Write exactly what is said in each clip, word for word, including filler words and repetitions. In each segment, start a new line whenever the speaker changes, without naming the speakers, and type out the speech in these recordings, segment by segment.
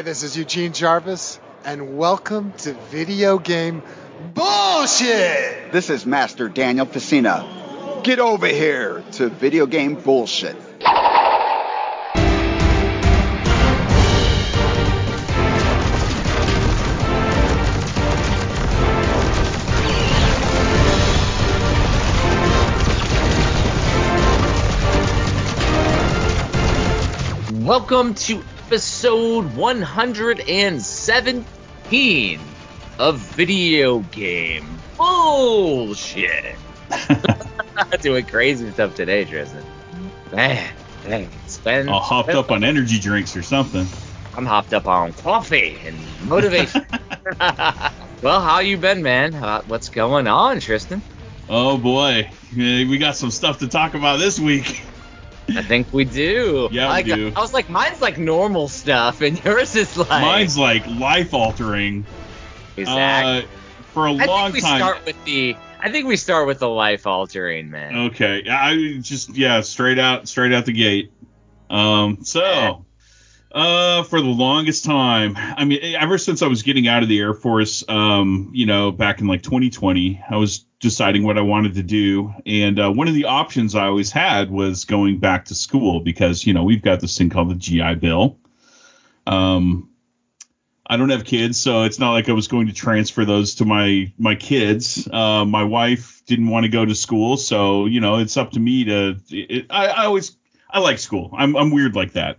this is Eugene Jarvis, and welcome to Video Game Bullshit!
This is Master Daniel Facina. Get over here to Video Game Bullshit.
Welcome to episode one hundred seventeen of Video Game Bullshit. Doing crazy stuff today, Tristan. Man, dang, it's been...
All hopped
been,
up on energy drinks or something.
I'm hopped up on coffee and motivation. Well, how you been, man? Uh, what's going on, Tristan?
Oh, boy. We got some stuff to talk about this week.
I think we do.
Yeah, we
I,
do.
I was like, mine's like normal stuff, and yours is like...
Mine's like life-altering.
Exactly.
Uh, for a
I
long
think we
time.
Start with the, I think we start with the life-altering, man.
Okay. I just, yeah, straight out, straight out the gate. Um, so... Uh, for the longest time, I mean, ever since I was getting out of the Air Force, um, you know, back in like twenty twenty, I was deciding what I wanted to do. And uh, one of the options I always had was going back to school because, you know, we've got this thing called the G I Bill. Um, I don't have kids, so it's not like I was going to transfer those to my my kids. Uh, my wife didn't want to go to school, so, you know, it's up to me to it, I, I always I like school. I'm I'm weird like that.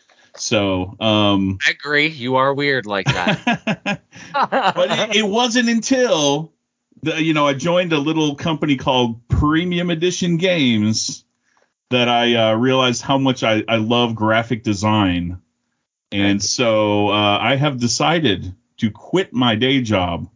So, um,
I agree. You are weird like that.
But it, it wasn't until, the, you know, I joined a little company called Premium Edition Games that I uh, realized how much I, I love graphic design. And so uh, I have decided to quit my day job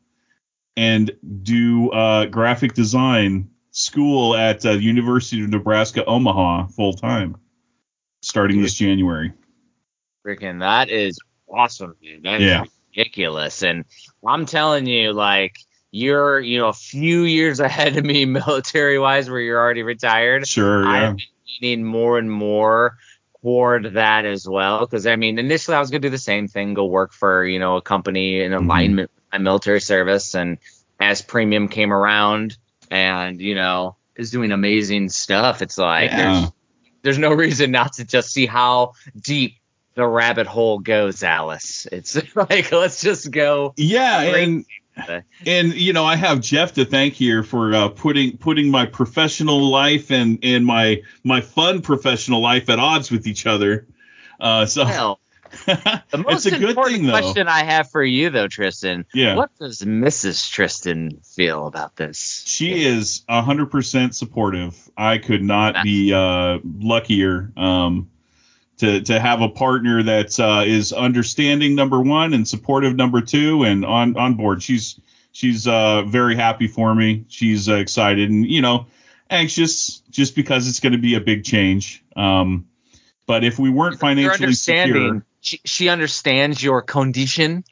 and do uh, graphic design school at uh, University of Nebraska, Omaha, full time, starting this January.
Freaking, that is awesome, dude. That is
Yeah.
ridiculous. And I'm telling you, like, you're, you know, a few years ahead of me military-wise where you're already retired.
Sure, yeah.
I've been leaning more and more toward that as well. Because, I mean, initially I was going to do the same thing, go work for, you know, a company in alignment with my military service. And as Premium came around and, you know, is doing amazing stuff, it's like
Yeah.
there's, there's no reason not to just see how deep the rabbit hole goes, Alice. It's like, let's just go.
Yeah, and and you know, I have Jeff to thank here for uh, putting putting my professional life and and my my fun professional life at odds with each other. Uh, so
Well, the most
it's a good
important
thing, though.
question I have for you, though, Tristan.
Yeah.
What does Missus Tristan feel about this?
She is one hundred percent supportive. I could not be uh, luckier. Um, To, to have a partner that uh, is understanding, number one, and supportive, number two, and on, on board. She's she's uh, very happy for me. She's uh, excited and, you know, anxious just because it's going to be a big change. Um, but if we weren't financially secure,
she, she understands your condition.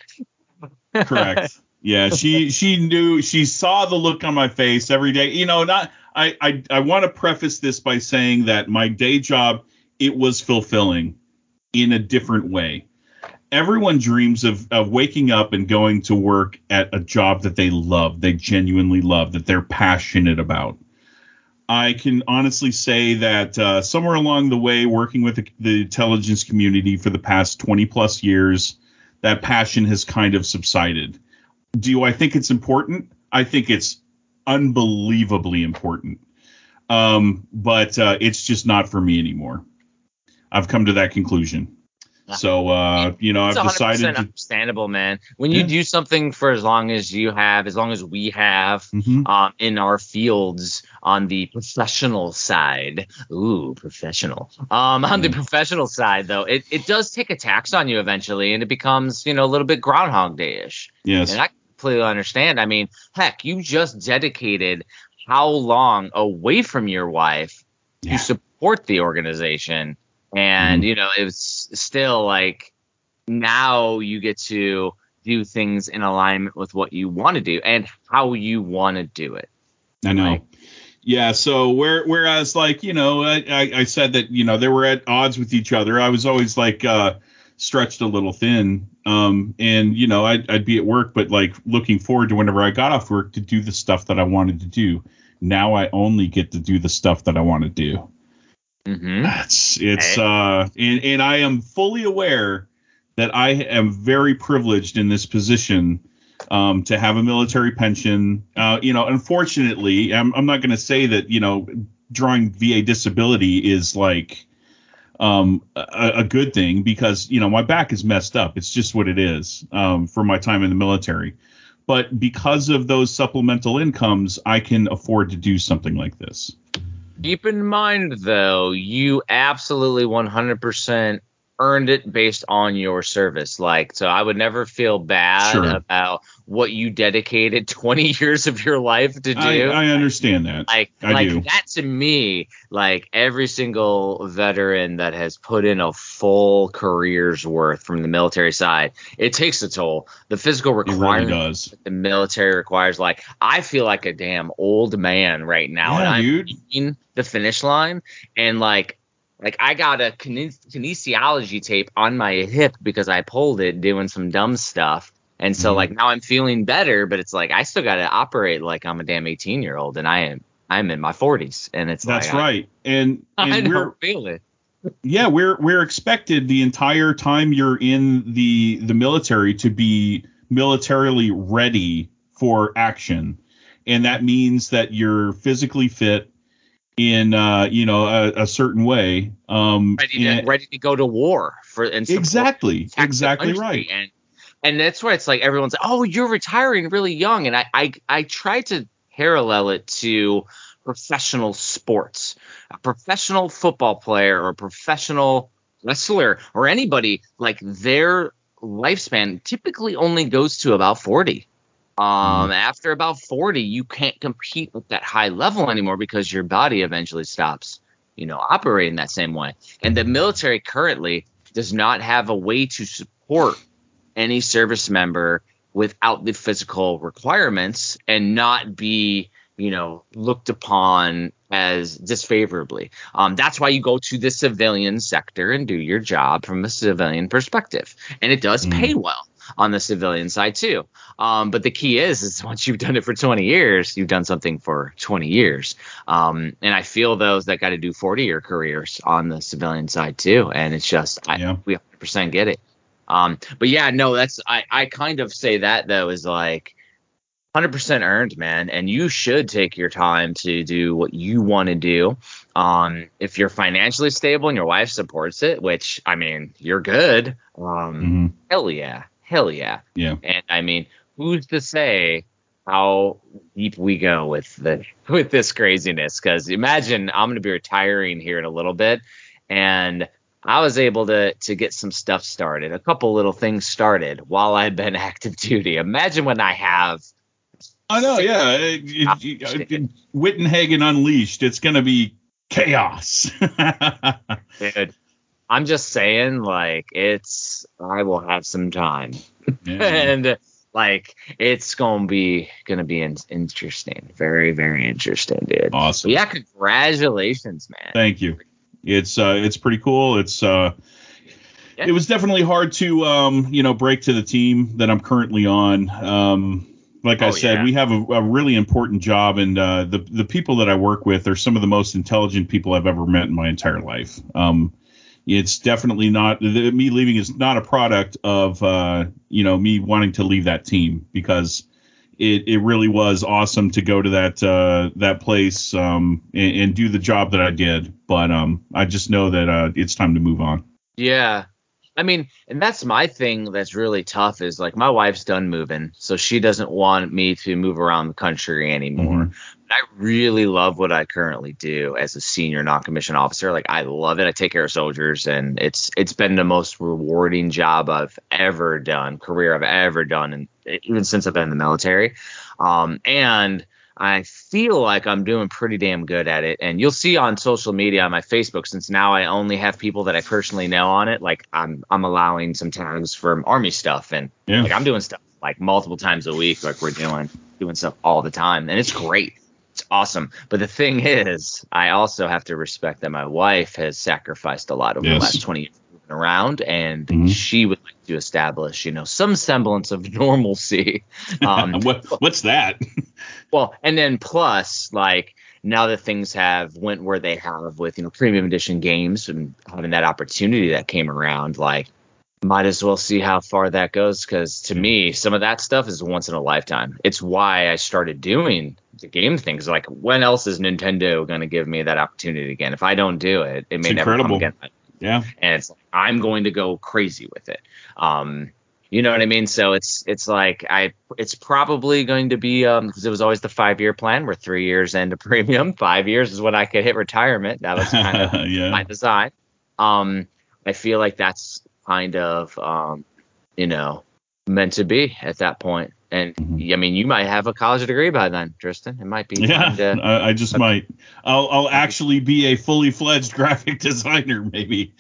Correct. Yeah, she she knew, she saw the look on my face every day. You know, not I I, I want to preface this by saying that my day job, it was fulfilling in a different way. Everyone dreams of, of waking up and going to work at a job that they love, they genuinely love, that they're passionate about. I can honestly say that uh, somewhere along the way, working with the, the intelligence community for the past twenty plus years, that passion has kind of subsided. Do I think it's important? I think it's unbelievably important. Um, but uh, it's just not for me anymore. I've come to that conclusion. So, uh, you know,
It's
I've decided to.
Understandable, man. When
Yeah.
you do something for as long as you have, as long as we have,
Mhm.
um, in our fields on the professional side. Ooh, professional. Um, on the
Yeah.
professional side, though, it, it does take a tax on you eventually, and it becomes, you know, a little bit Groundhog Day-ish.
Yes.
And I completely understand. I mean, heck, you just dedicated how long away from your wife
Yeah.
to support the organization. And,
Mhm.
you know, it was still like now you get to do things in alignment with what you want to do and how you want to do it.
I know.
Right?
Yeah. So where, whereas like, you know, I, I, I said that, you know, they were at odds with each other. I was always like uh, stretched a little thin. Um, and you know, I'd, I'd be at work, but like looking forward to whenever I got off work to do the stuff that I wanted to do. Now I only get to do the stuff that I want to do.
Mm-hmm.
It's it's uh, and, and I am fully aware that I am very privileged in this position um, to have a military pension. Uh, you know, unfortunately, I'm I'm not going to say that, you know, drawing V A disability is like um, a, a good thing, because, you know, my back is messed up. It's just what it is um, for my time in the military. But because of those supplemental incomes, I can afford to do something like this.
Keep in mind, though, you absolutely one hundred percent earned it based on your service. Like, so I would never feel bad
Sure.
about what you dedicated twenty years of your life to do.
I, I understand that.
Like,
I
like
do.
that to me, like every single veteran that has put in a full career's worth from the military side, it takes a toll. The physical
It really
requirements
does.
that the military requires, like, I feel like a damn old man right now,
Yeah,
and I'm
dude.
reaching the finish line, and like. Like, I got a kine- kinesiology tape on my hip because I pulled it doing some dumb stuff. And so,
Mhm.
like, now I'm feeling better, but it's like I still got to operate like I'm a damn eighteen-year-old, and I am I'm in my forties. And it's
That's
like,
right. And
I,
and
I
we're
don't feel it.
yeah, we're we're expected the entire time you're in the the military to be militarily ready for action. And that means that you're physically fit in uh you know a, a certain way, um
Ready to
and,
ready to go to war for and support-
exactly
protect the
exactly
country.
right.
And and that's why it's like everyone's like, oh, you're retiring really young, and I I I try to parallel it to professional sports. A professional football player or a professional wrestler or anybody, like, their lifespan typically only goes to about forty. Um,
Mhm.
After about forty, you can't compete at that high level anymore because your body eventually stops, you know, operating that same way. And the military currently does not have a way to support any service member without the physical requirements and not be, you know, looked upon as disfavorably. Um, that's why you go to the civilian sector and do your job from a civilian perspective. And it does
Mhm.
pay well on the civilian side too. Um, but the key is, is once you've done it for twenty years, you've done something for twenty years. Um, and I feel those that got to do forty year careers on the civilian side too. And it's just, I,
Yeah.
we one hundred percent get it. Um, but yeah, no, that's, I, I kind of say that though, is like one hundred percent earned, man. And you should take your time to do what you want to do. Um, if you're financially stable and your wife supports it, which, I mean, you're good. Um,
Mhm.
hell yeah. Hell yeah.
Yeah.
And I mean, who's to say how deep we go with the with this craziness? Because imagine I'm going to be retiring here in a little bit, and I was able to to get some stuff started, a couple little things started while I've been active duty. Imagine when I have.
I know, yeah. It, it, it, it, Wittenhagen Unleashed. It's going to be chaos.
Dude, I'm just saying, like, it's I will have some time.
Yeah.
And like, it's gonna be gonna be in, interesting, very very interesting, dude.
Awesome.
But yeah, congratulations, man.
Thank you. It's uh, it's pretty cool. It's uh,
Yeah.
It was definitely hard to um, you know, break to the team that I'm currently on. Um, like I
Oh,
said,
yeah.
we have a, a really important job, and uh, the the people that I work with are some of the most intelligent people I've ever met in my entire life. Um, it's definitely not the, me leaving is not a product of uh, you know, me wanting to leave that team, because it, it really was awesome to go to that uh, that place um, and, and do the job that I did. But um, I just know that uh, it's time to move on.
Yeah. I mean, and that's my thing that's really tough is, like, my wife's done moving, so she doesn't want me to move around the country anymore.
Mhm.
But I really love what I currently do as a senior non-commissioned officer. Like, I love it. I take care of soldiers, and it's it's been the most rewarding job I've ever done, career I've ever done, and even since I've been in the military. Um, and I feel like I'm doing pretty damn good at it. And you'll see on social media, on my Facebook, since now I only have people that I personally know on it, like, I'm I'm allowing some tags from Army stuff. And
Yeah.
like, I'm doing stuff like multiple times a week, like we're doing doing stuff all the time. And it's great. It's awesome. But the thing is, I also have to respect that my wife has sacrificed a lot over
Yes.
the last twenty years around, and
Mhm.
she would like to establish, you know, some semblance of normalcy. Um,
what, what's that?
well, and then plus, like, now that things have went where they have with, you know, premium edition games and having that opportunity that came around, like, might as well see how far that goes, because to me, some of that stuff is once in a lifetime. It's why I started doing the game things. Like, when else is Nintendo going to give me that opportunity again? If I don't do it, it may
It's
never come
incredible.
again.
Yeah.
And it's like, I'm going to go crazy with it. Um, you know what I mean? So it's it's like I it's probably going to be um because it was always the five year plan. We're three years into premium. Five years is when I could hit retirement. That was kind of
Yeah.
by design. Um, I feel like that's kind of um, you know, meant to be at that point. And
Mhm.
I mean, you might have a college degree by then, Tristan. It might be time
Yeah,
to.
I, I just might. I'll I'll actually be a fully fledged graphic designer, maybe.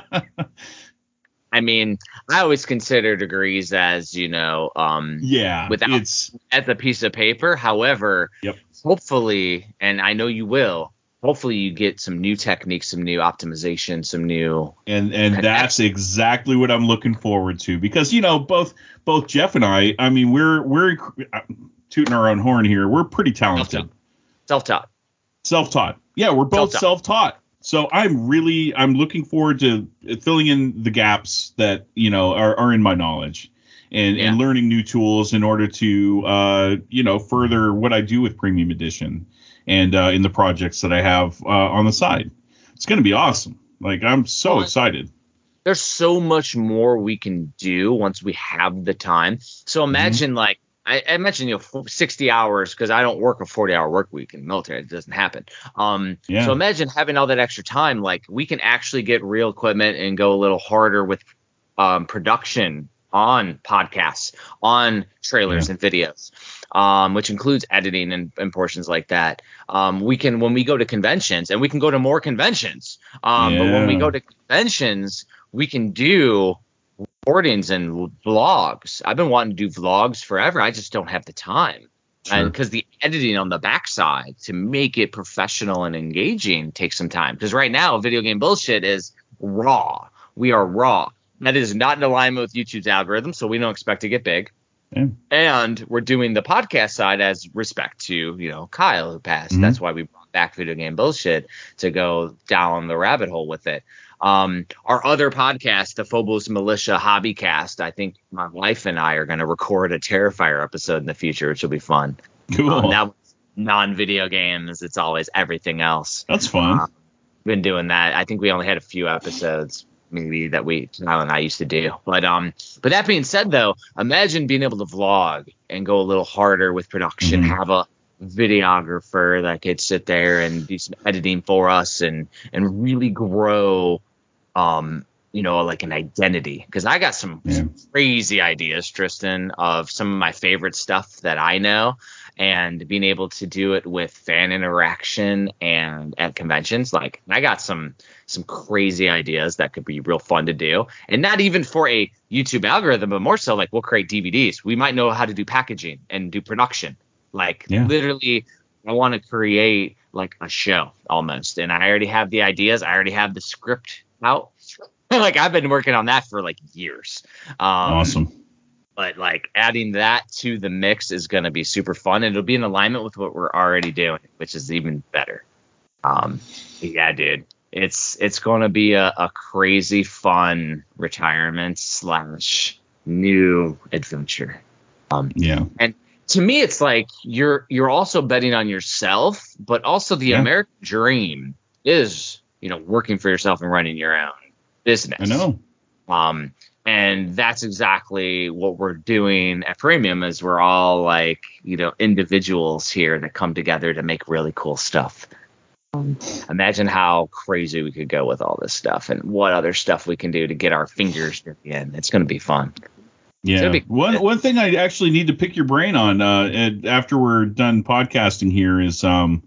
I mean, I always consider degrees as, you know, um,
Yeah,
without
it's
as a piece of paper. However,
Yep.
hopefully, and I know you will, hopefully you get some new techniques, some new optimization, some new.
and and that's exactly what I'm looking forward to, because you know both both Jeff and I, I mean we're we're tooting our own horn here. We're pretty talented.
Self-taught.
Self-taught. Yeah, we're both
Self-taught.
self-taught. So I'm really I'm looking forward to filling in the gaps that you know are, are in my knowledge, and
Yeah.
and learning new tools in order to uh you know further what I do with Premium Edition and uh, in the projects that I have uh, on the side. It's going to be awesome. Like, I'm so
Well,
excited.
There's so much more we can do once we have the time. So imagine
Mm-hmm.
like I, I mentioned, you know, sixty hours, because I don't work a forty hour work week in the military. It doesn't happen. Um,
Yeah.
So imagine having all that extra time. Like, we can actually get real equipment and go a little harder with um, production on podcasts, on trailers
Yeah.
and videos, um, which includes editing and, and portions like that. Um, we can, when we go to conventions, and we can go to more conventions. Um, But when we
Yeah.
go to conventions, we can do recordings and vlogs. I've been wanting to do vlogs forever. I just don't have the time.
Sure.
And because the editing on the backside to make it professional and engaging takes some time. Because right now, video game bullshit is raw. We are raw. That is not in alignment with YouTube's algorithm, so we don't expect to get big.
Yeah.
And we're doing the podcast side as respect to, you know, Kyle, who passed.
Mhm.
That's why we brought back video game bullshit, to go down the rabbit hole with it. Um, our other podcast, the Phobos Militia Hobbycast, I think my wife and I are going to record a Terrifier episode in the future, which will be fun.
Cool.
Um, that was non-video games. It's always everything else.
That's fun.
Uh, been doing that. I think we only had a few episodes maybe that we Kyle and I used to do. But um, but that being said, though, imagine being able to vlog and go a little harder with production,
Mhm.
have a videographer that could sit there and do some editing for us, and and really grow, um, you know, like an identity. Because I got some
Yeah.
crazy ideas, Tristan, of some of my favorite stuff that I know. And being able to do it with fan interaction and at conventions, like, I got some some crazy ideas that could be real fun to do. And not even for a YouTube algorithm, but more so like, we'll create D V Ds. We might know how to do packaging and do production. Like,
Yeah.
literally, I want to create like a show almost. And I already have the ideas. I already have the script out. Like, I've been working on that for like years. Um,
Awesome.
But like, adding that to the mix is going to be super fun, and it'll be in alignment with what we're already doing, which is even better. Um, yeah, dude, it's it's going to be a, a crazy fun retirement slash new adventure. Um,
Yeah.
and to me, it's like you're you're also betting on yourself, but also the
Yeah.
American dream is, you know, working for yourself and running your own business.
I know.
Um, and that's exactly what we're doing at Premium, is we're all like, you know, individuals here that come together to make really cool stuff. Um, imagine how crazy we could go with all this stuff, and what other stuff we can do to get our fingers in. It's going to be fun.
Yeah.
be-
one one thing I actually need to pick your brain on uh, and after we're done podcasting here is um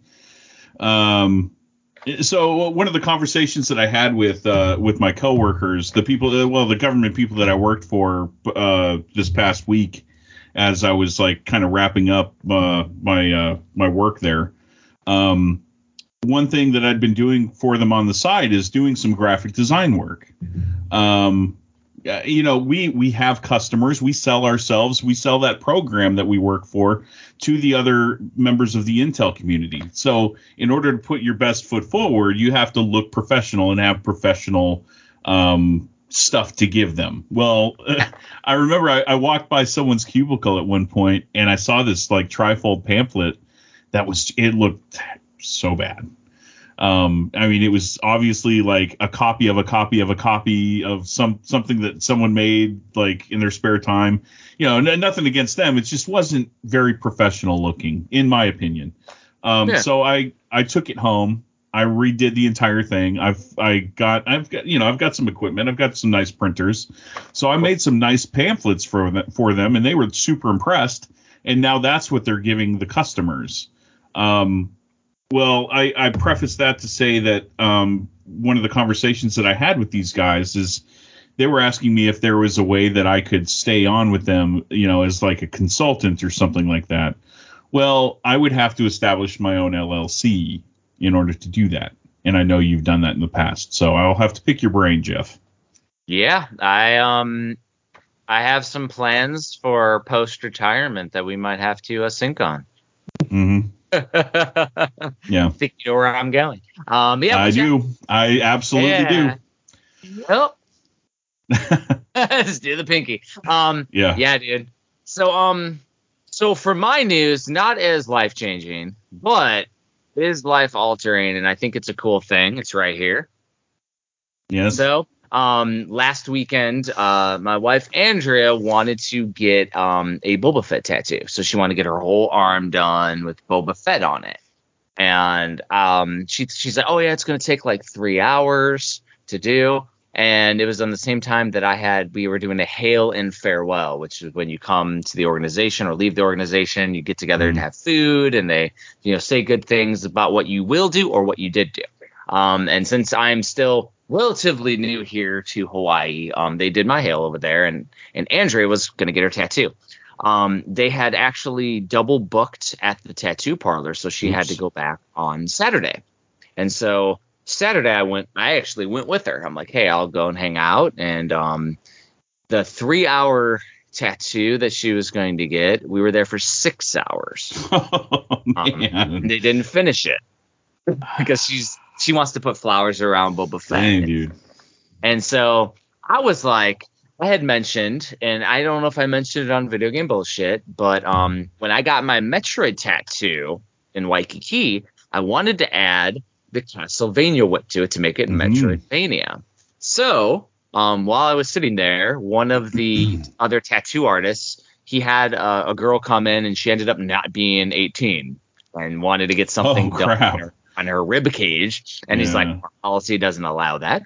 um. So one of the conversations that I had with uh, with my coworkers, the people, uh, well, the government people that I worked for uh, this past week, as I was like kind of wrapping up uh, my uh, my work there, um, one thing that I'd been doing for them on the side is doing some graphic design work. Um, uh, you know, we we have customers, we sell ourselves, we sell that program that we work for to the other members of the Intel community. So in order to put your best foot forward, you have to look professional and have professional um, stuff to give them. Well, I remember I, I walked by someone's cubicle at one point and I saw this like trifold pamphlet that was, it looked so bad. Um, I mean, it was obviously like a copy of a copy of a copy of some something that someone made like in their spare time. You know, n- nothing against them. It just wasn't very professional looking, in my opinion. Um,
Yeah.
So I I took it home. I redid the entire thing. I've I got I've got you know I've got some equipment. I've got some nice printers. So I made some nice pamphlets for them, for them, and they were super impressed. And now that's what they're giving the customers. Um, Well, I, I preface that to say that um, one of the conversations that I had with these guys is they were asking me if there was a way that I could stay on with them, you know, as like a consultant or something like that. Well, I would have to establish my own L L C in order to do that. And I know you've done that in the past. So I'll have to pick your brain, Jeff.
Yeah, I um I have some plans for post retirement that we might have to uh, sync on.
Mm-hmm. Yeah,
Think you know where I'm going. Um, yeah,
I do. I absolutely
yeah. do. Oh, just do the pinky. Um,
Yeah.
yeah, dude. So, um, so for my news, not as life changing, but it is life altering, and I think it's a cool thing. It's right here.
do. Yes.
So, um, last weekend, uh, my wife Andrea wanted to get um a Boba Fett tattoo, so she wanted to get her whole arm done with Boba Fett on it, and um, she she said, "Oh yeah, it's gonna take like three hours to do." And it was on the same time that I had we were doing a hail and farewell, which is when you come to the organization or leave the organization, you get together
Mhm.
and have food, and they you know say good things about what you will do or what you did do. Um, and since I'm still relatively new here to Hawaii, um, they did my hail over there, and and Andrea was gonna get her tattoo. Um, they had actually double booked at the tattoo parlor, so she had
Oops.
to go back on Saturday. And so Saturday, I went. I actually went with her. I'm like, hey, I'll go and hang out. And um, the three-hour tattoo that she was going to get, we were there for six hours.
Oh,
Um,
man.
and they didn't finish it because she's she wants to put flowers around Boba Fett.
Dang, dude.
And so I was like, I had mentioned, and I don't know if I mentioned it on Video Game Bullshit, but um, when I got my Metroid tattoo in Waikiki, I wanted to add the Castlevania whip to it to make it
Mhm.
Metroidvania. So um, while I was sitting there, one of the other tattoo artists, he had uh, a girl come in, and she ended up not being eighteen and wanted to get something
Oh,
done
crap.
on her, on her rib cage. And he's
Yeah.
like, our policy doesn't allow that.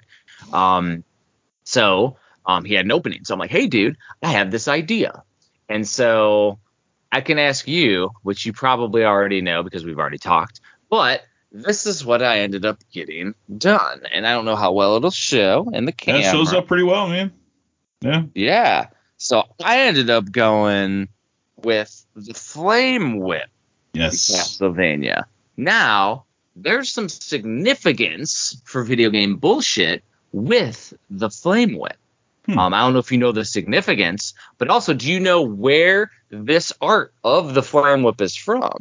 Um, so um, he had an opening. So I'm like, hey, dude, I have this idea. And so I can ask you, which you probably already know because we've already talked, but this is what I ended up getting done. And I don't know how well it'll show in the camera.
That shows up pretty well, man. Yeah.
Yeah. So I ended up going with the Flame Whip.
Yes.
Castlevania. Now, there's some significance for Video Game Bullshit with the Flame Whip.
Hmm.
Um, I don't know if you know the significance, but also, do you know where this art of the Flame Whip is from?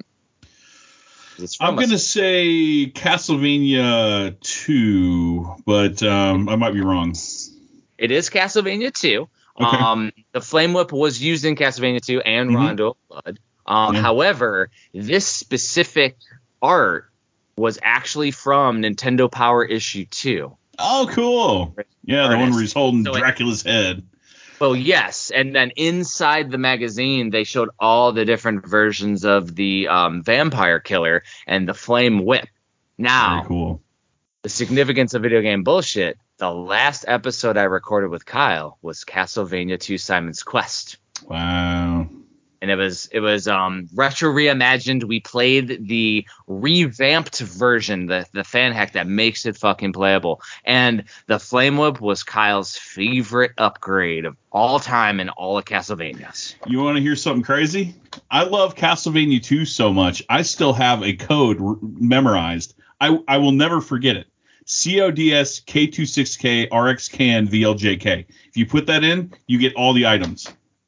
It's from
I'm
a-
going to say Castlevania two, but um, I might be wrong.
It is Castlevania two.
Okay.
Um, the Flame Whip was used in Castlevania two and
Mhm.
Rondo of Blood. Um,
Yeah.
However, this specific art was actually from Nintendo Power Issue two.
Oh, cool. Yeah, the one
Artist.
where he's holding
So it-
Dracula's head.
Well, yes, and then inside the magazine, they showed all the different versions of the um, Vampire Killer and the Flame Whip. Now,
Very cool.
the significance of Video Game Bullshit, the last episode I recorded with Kyle was Castlevania two Simon's Quest.
Wow.
And it was it was um, retro reimagined. We played the revamped version, the the fan hack that makes it fucking playable. And the Flame Whip was Kyle's favorite upgrade of all time in all of Castlevanias.
You want to hear something crazy? I love Castlevania two so much. I still have a code r- memorized. I, I will never forget it. C O D S K twenty-six K R X Can V L J K. If you put that in, you get all the items.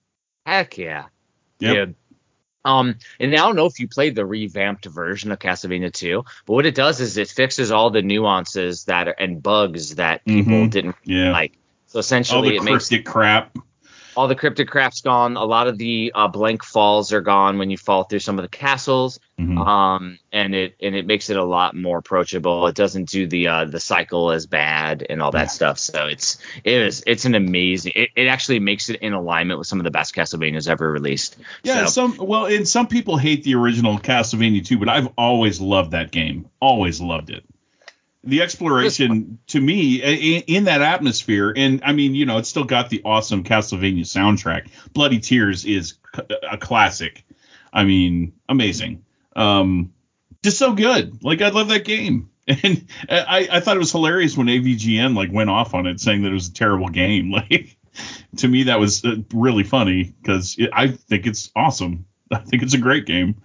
Heck yeah.
Yep.
Dude. Um, and I don't know if you played the revamped version of Castlevania two, but what it does is it fixes all the nuances that are, and bugs that people
Mhm.
didn't
Yeah.
like. So
All
essentially,
the
it makes
cryptic crap.
all the cryptic crap's gone. A lot of the uh, blank falls are gone when you fall through some of the castles.
Mhm.
Um, and it and it makes it a lot more approachable. It doesn't do the uh, the cycle as bad and all that stuff. So it's it is it's an amazing. It, it actually makes it in alignment with some of the best Castlevanias ever released.
Yeah,
So,
some well, and some people hate the original Castlevania too, but I've always loved that game. Always loved it. The exploration to me in, in that atmosphere, and I mean, you know, it's still got the awesome Castlevania soundtrack. Bloody Tears is a classic. I mean, amazing. Um, just so good. Like, I love that game. And I, I thought it was hilarious when A V G N like went off on it, saying that it was a terrible game. Like, to me, that was uh, really funny because I think it's awesome. I think it's a great game.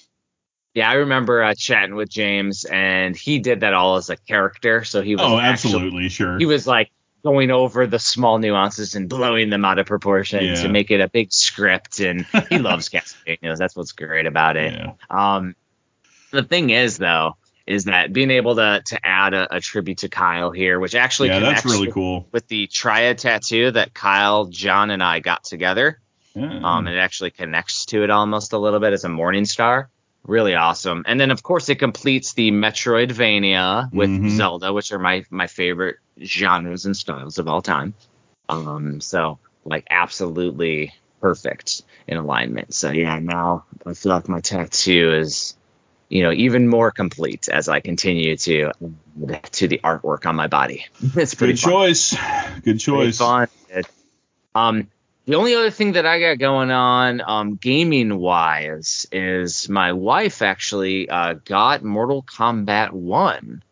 yeah, I remember uh, chatting with James, and he did that all as a character. So he was
Oh,
actually,
absolutely, sure.
he was like going over the small nuances and blowing them out of proportion
Yeah.
to make it a big script. And he loves Castlevania. That's what's great about it.
Yeah.
Um, the thing is, though, is that being able to to add a, a tribute to Kyle here, which actually
Yeah,
connects
that's really
with,
cool.
with the triad tattoo that Kyle, John, and I got together.
Yeah.
Um, and it actually connects to it almost a little bit as a Morning Star. Really awesome. And then, of course, it completes the Metroidvania with
Mhm.
Zelda, which are my, my favorite genres and styles of all time. Um, so, like, absolutely perfect in alignment. So, yeah, now I feel like my tattoo is, you know, even more complete as I continue to to the artwork on my body. It's pretty
Good
fun.
choice. Good
Pretty
choice.
fun. It- Um, the only other thing that I got going on, um, gaming wise, is my wife actually uh, got Mortal Kombat one.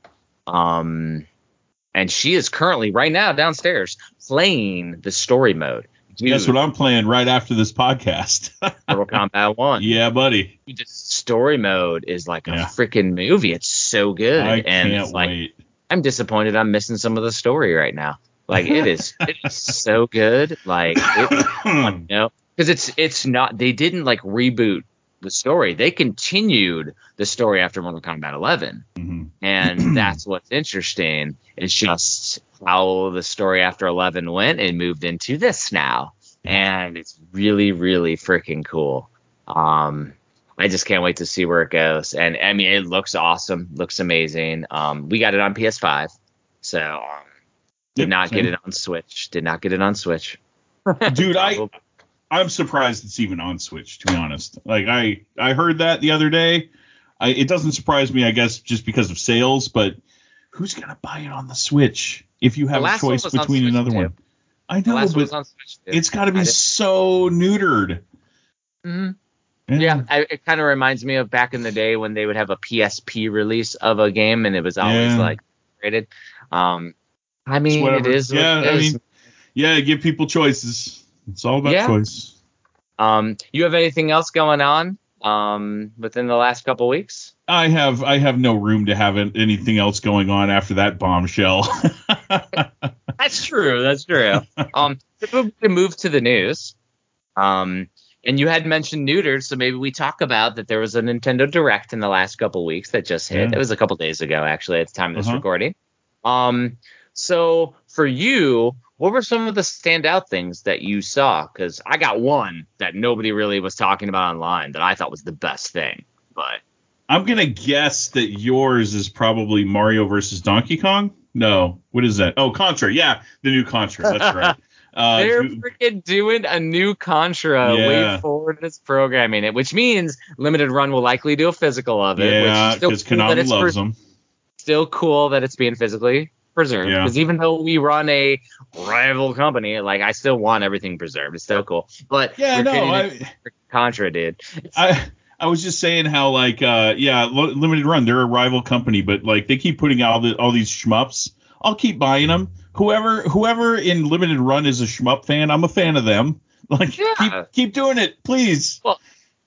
Um, and she is currently right now downstairs playing the story mode. Dude,
Guess what I'm playing right after this podcast?
Mortal Kombat one.
Yeah, buddy.
Dude, the story mode is like a
Yeah.
freaking movie. It's so good.
I
and
can't
it's like,
wait.
I'm disappointed I'm missing some of the story right now. Like, it is it is so good. Like, it, you know, because it's it's not, they didn't like reboot the story. They continued the story after Mortal Kombat eleven.
Mhm.
And that's what's interesting. It's just how the story after eleven went and moved into this now. And it's really, really freaking cool. Um, I just can't wait to see where it goes. And I mean, it looks awesome, looks amazing. Um, we got it on P S five, so um, did
Yep,
not
same.
get it on Switch. Did not get it on Switch.
Dude, I
Probably.
I'm surprised it's even on Switch, to be honest. Like I I heard that the other day. I, it doesn't surprise me, I guess, just because of sales, but who's gonna buy it on the Switch if you have a
last one
choice
was on
between
Switch,
another
too.
one? I
The
know,
last one was
but
on Switch. Too.
it's got to
I
be
didn't-
so neutered.
Mhm. Yeah, I, it kind of reminds me of back in the day when they would have a P S P release of a game and it was always
Yeah.
like rated. Um, I
It's
mean, it
whatever.
is what
Yeah,
it
I
is.
mean, yeah, give people choices. It's all about
Yeah.
choice.
Um, you have anything else going on um, within the last couple weeks?
I have I have no room to have an- anything else going on after that bombshell.
That's true. That's true. um, to move to the news. Um, and you had mentioned neutered, so maybe we talk about that there was a Nintendo Direct in the last couple weeks that just hit.
Yeah.
It was a couple days ago, actually, at the time of this
Uh-huh.
recording. Um, so for you, what were some of the standout things that you saw? Because I got one that nobody really was talking about online that I thought was the best thing. But
I'm gonna guess that yours is probably Mario versus Donkey Kong. No, what is that? Oh, Contra. Yeah, the new Contra. That's right. Uh,
they're
who-
freaking doing a new Contra
Yeah.
way forward in its programming it, which means Limited Run will likely do a physical of it.
yeah,
which is still
because
cool that
Konami
it's
loves
pre-
them.
still cool that it's being physically preserved.
Yeah.
Because even though we run a rival company, like I still want everything preserved. It's still cool. But
Yeah,
we're
no,
getting
I,
into Contra, dude. It's-
I I was just saying how like uh yeah, Lo- Limited Run, they're a rival company, but like they keep putting out the, all these shmups. I'll keep buying them. Whoever whoever in Limited Run is a shmup fan, I'm a fan of them. Like
Yeah.
keep keep doing it, please.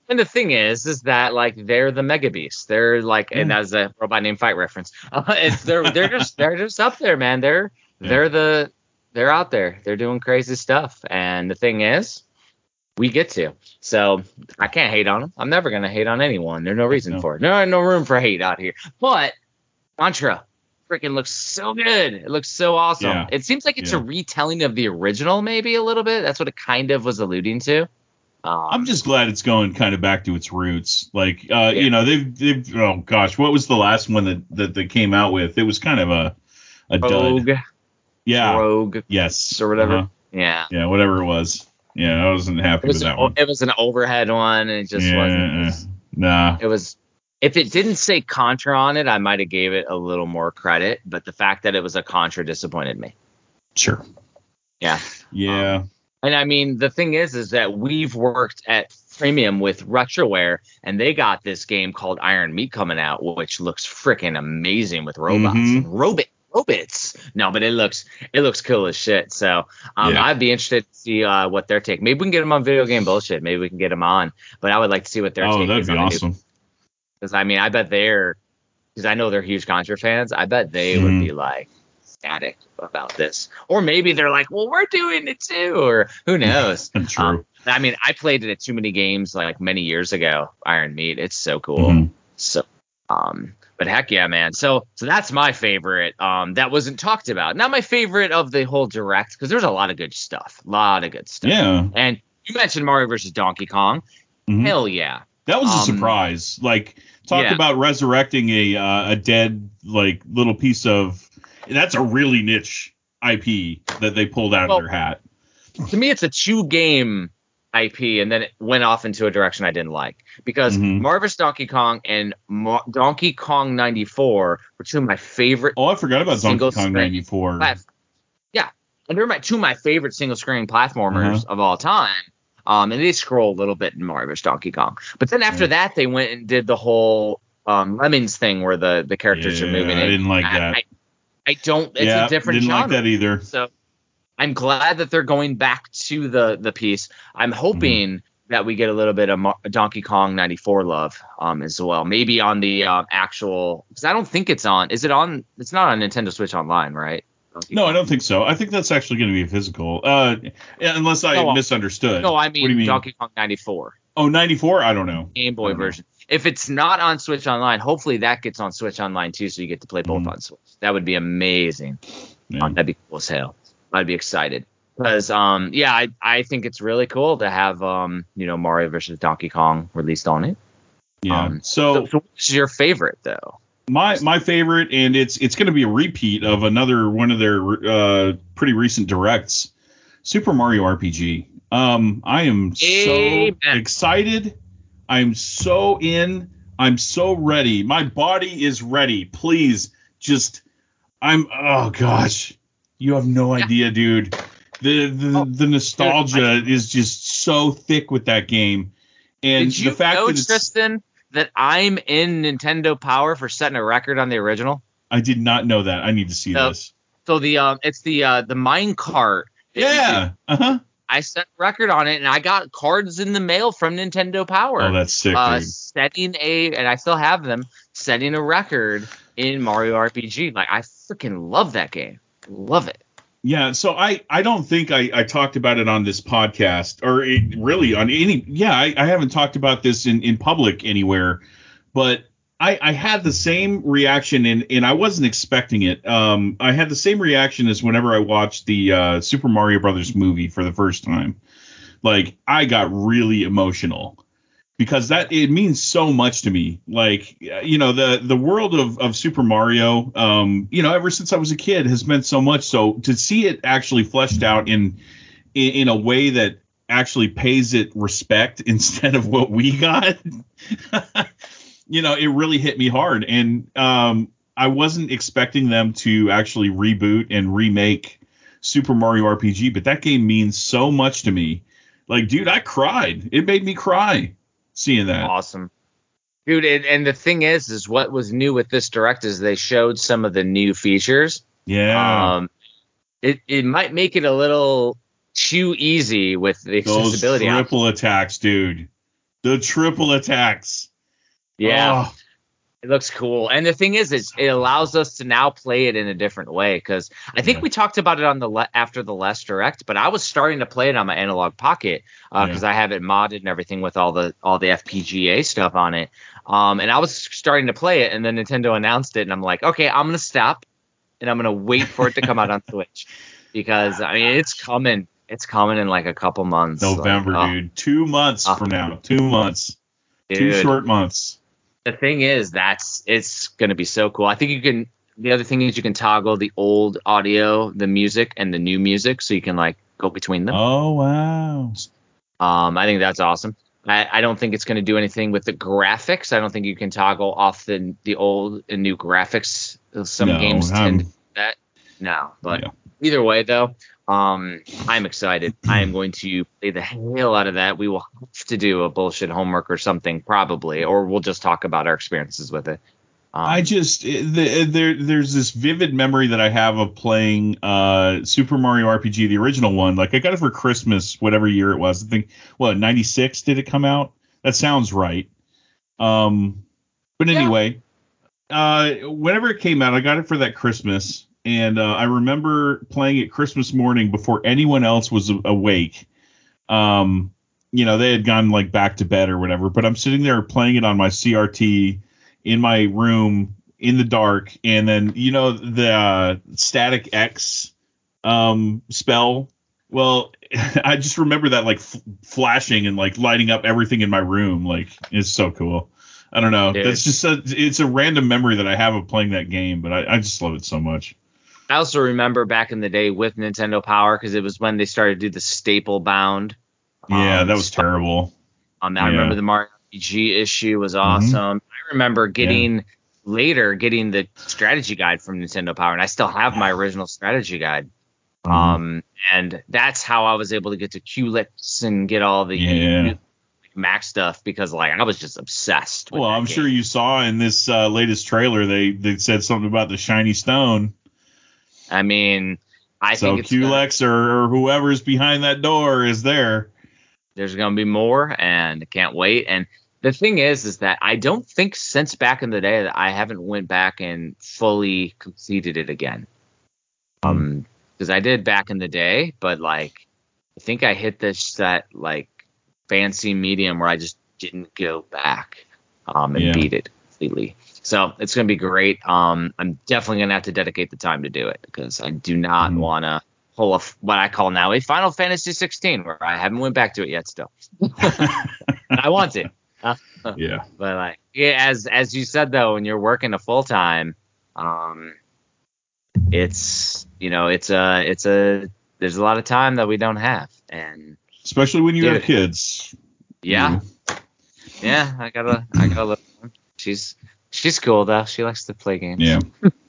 And the thing is, is that like they're the Mega Beasts. They're like,
Yeah.
and that's a robot named Fight reference. Uh, it's they're they're just they're just up there, man. They're
Yeah.
they're the they're out there. They're doing crazy stuff. And the thing is, we get to. So I can't hate on them. I'm never gonna hate on anyone. There's no reason
No.
for it. No, no room for hate out here. But Contra freaking looks so good. It looks so awesome.
Yeah.
It seems like it's
Yeah.
a retelling of the original, maybe a little bit. That's what it kind of was alluding to. Um,
I'm just glad it's going kind of back to its roots. Like, uh, you know, they've, they've, oh gosh, what was the last one that, that they came out with? It was kind of a, a
Rogue,
dud. Yeah.
Rogue,
Yes.
or whatever.
Uh-huh.
Yeah.
Yeah. Whatever it was. Yeah. I wasn't happy
It was,
with that
an,
one.
it was an overhead one, and it just
yeah,
wasn't. It
uh,
was,
nah.
it was. If it didn't say Contra on it, I might have gave it a little more credit. But the fact that it was a Contra disappointed me.
Sure.
Yeah.
Yeah.
Um, and I mean, the thing is, is that we've worked at Premium with Retroware, and they got this game called Iron Meat coming out, which looks freaking amazing with robots
Mhm.
and robot robots. No, but it looks it looks cool as shit. So um,
Yeah.
I'd be interested to see uh, what their take. Maybe we can get them on Video Game Bullshit. Maybe we can get them on. But I would like to see what their
Oh,
take
that'd
is
be
on the
awesome.
Because I mean, I bet they're because I know they're huge Contra fans. I bet they would
Mhm.
be like ecstatic about this, or maybe they're like, well, we're doing it too, or who knows.
True.
Um, I mean, I played it at too many games like many years ago. Iron Meat, it's so cool.
Mhm.
So, um, but heck yeah, man. So, so that's my favorite. Um, that wasn't talked about. Not my favorite of the whole direct because there's a lot of good stuff. A lot of good stuff.
Yeah.
And you mentioned Mario versus Donkey Kong.
Mhm.
Hell yeah.
That was a
Um,
surprise. Like, talk
yeah.
about resurrecting a uh, a dead like little piece of. That's a really niche I P that they pulled out
Well,
of their hat.
To me, it's a two game I P, and then it went off into a direction I didn't like because
Mhm.
Mario versus Donkey Kong and Mo- Donkey Kong ninety-four were two of my favorite.
Oh, I forgot about
Single
Donkey Kong
screen
ninety-four.
plat- yeah, and they're my two of my favorite single screen platformers
Uh-huh.
of all time. Um, and they scroll a little bit in Mario versus Donkey Kong, but then after
Yeah.
that, they went and did the whole um, Lemmings thing where the the characters
Yeah,
are moving.
I
in.
didn't like
I-
that.
I, I don't. It's
yeah,
a different
didn't
genre.
like that either.
So I'm glad that they're going back to the the piece. I'm hoping
Mm-hmm.
that we get a little bit of Mo- Donkey Kong ninety-four love um as well. Maybe on the uh, actual because I don't think it's on. Is it on? It's not on Nintendo Switch Online, right? Donkey
No,
Kong.
I don't think so. I think that's actually going to be a physical. Uh, yeah, unless I
No, uh,
misunderstood.
No, I
What do you
mean,
mean?
Donkey Kong ninety-four
Oh, ninety-four? I don't know.
Game
I
Boy
don't know.
version. If it's not on Switch Online, hopefully that gets on Switch Online too, so you get to play both
Mhm.
on Switch. That would be amazing.
Yeah.
Um, that'd be cool as hell. I'd be excited because, um, yeah, I I think it's really cool to have um, you know, Mario versus Donkey Kong released on it.
Yeah.
Um,
so,
so, so what's your favorite though?
my my favorite, and it's it's going to be a repeat of another one of their uh, pretty recent directs, Super Mario R P G. Um, I am so
Amen.
excited. I'm so in. I'm so ready. My body is ready. Please, just I'm. Oh gosh, you have no
Yeah.
idea, dude. The the,
Oh,
the nostalgia
dude,
is just so thick with that game, and
Did you
the fact
know,
that it's.
Tristan, that I'm in Nintendo Power for setting a record on the original?
I did not know that. I need to see
So-
this.
So the um, it's the uh, the mine cart.
Yeah. Uh huh.
I set a record on it, and I got cards in the mail from Nintendo Power.
Oh, that's sick,
uh,
dude.
setting a, and I still have them, setting a record in Mario R P G. Like, I freaking love that game. Love it.
Yeah, so I, I don't think I, I talked about it on this podcast or it, really on any. Yeah, I, I haven't talked about this in, in public anywhere, but I, I had the same reaction and, and I wasn't expecting it. Um, I had the same reaction as whenever I watched the uh, Super Mario Brothers movie for the first time. Like, I got really emotional. Because that it means so much to me. Like, you know, the the world of, of Super Mario, um, you know, ever since I was a kid has meant so much. So to see it actually fleshed out in in, in a way that actually pays it respect instead of what we got, you know, it really hit me hard. And um, I wasn't expecting them to actually reboot and remake Super Mario R P G, but that game means so much to me. Like, dude, I cried. It made me cry. Seeing that.
Awesome. Dude, and, and the thing is, is what was new with this direct is they showed some of the new features.
Yeah.
Um, it, it might make it a little too easy with the
Those
accessibility options.
triple attacks, dude. The triple attacks.
Yeah.
Oh.
It looks cool. And the thing is, is it allows us to now play it in a different way. Because I think
Yeah.
we talked about it on the le- after the last direct, but I was starting to play it on my Analog Pocket because uh,
Yeah.
I have it modded and everything with all the all the F P G A stuff on it. Um, and I was starting to play it, and then Nintendo announced it, and I'm like, okay, I'm gonna stop, and I'm gonna wait for it to come out on Switch because I mean it's coming. It's coming in like a couple months.
November,
like, oh,
dude. Two months
oh,
from now. Two months.
dude.
Two short months.
The thing is, that's it's going to be so cool. I think you can. The other thing is you can toggle the old audio, the music, and the new music, so you can like go between them.
Oh wow!
Um, I think that's awesome. I, I don't think it's going to do anything with the graphics. I don't think you can toggle off the the old and new graphics. Some
No,
games
I'm-
tend to do that. No, but
Yeah.
either way, though, um, I'm excited. I am going to play the hell out of that. We will have to do a bullshit homework or something, probably, or we'll just talk about our experiences with it. Um,
I just the, there there's this vivid memory that I have of playing uh, Super Mario R P G, the original one. Like I got it for Christmas, whatever year it was. I think what ninety-six did it come out? That sounds right. Um, but anyway, yeah. uh, whenever it came out, I got it for that Christmas. And uh, I remember playing it Christmas morning before anyone else was awake. Um, you know, they had gone like back to bed or whatever. But I'm sitting there playing it on my C R T in my room in the dark. And then, you know, the uh, Static X um, spell. Well, I just remember that like f- flashing and like lighting up everything in my room. Like, it's so cool. I don't know.
Dude.
That's just a, it's a random memory that I have of playing that game. But I, I just love it so much.
I also remember back in the day with Nintendo Power because it was when they started to do the staple bound.
Yeah,
um,
that was
stuff.
terrible.
Um,
Yeah.
I remember the Mario R P G issue was awesome. I remember getting
Yeah.
later getting the strategy guide from Nintendo Power, and I still have my original strategy guide.
Mhm.
Um, and that's how I was able to get to Q-Lix and get all the
Yeah.
Mac stuff because like I was just obsessed with
Well,
that
I'm
game.
sure you saw in this uh, latest trailer they they said something about the shiny stone.
I mean, I
so
think it's gonna,
Q-Lex or, or whoever's behind that door is there.
there's going to be more, and I can't wait. And the thing is, is that I don't think since back in the day that I haven't went back and fully completed it again. Um, because I did back in the day, but like I think I hit this that like fancy medium where I just didn't go back um and
Yeah.
beat it completely. So it's gonna be great. Um, I'm definitely gonna have to dedicate the time to do it because I do not
Mhm.
want to pull a f- what I call now a Final Fantasy sixteen where I haven't went back to it yet still. I want to. Uh,
Yeah.
But like, yeah, as as you said though, when you're working a full time, um, it's you know, it's a it's a there's a lot of time that we don't have, and
Especially when you
Dude.
have kids.
yeah,
You-
yeah, I gotta I gotta look. She's she's cool though. She likes to play games.
Yeah.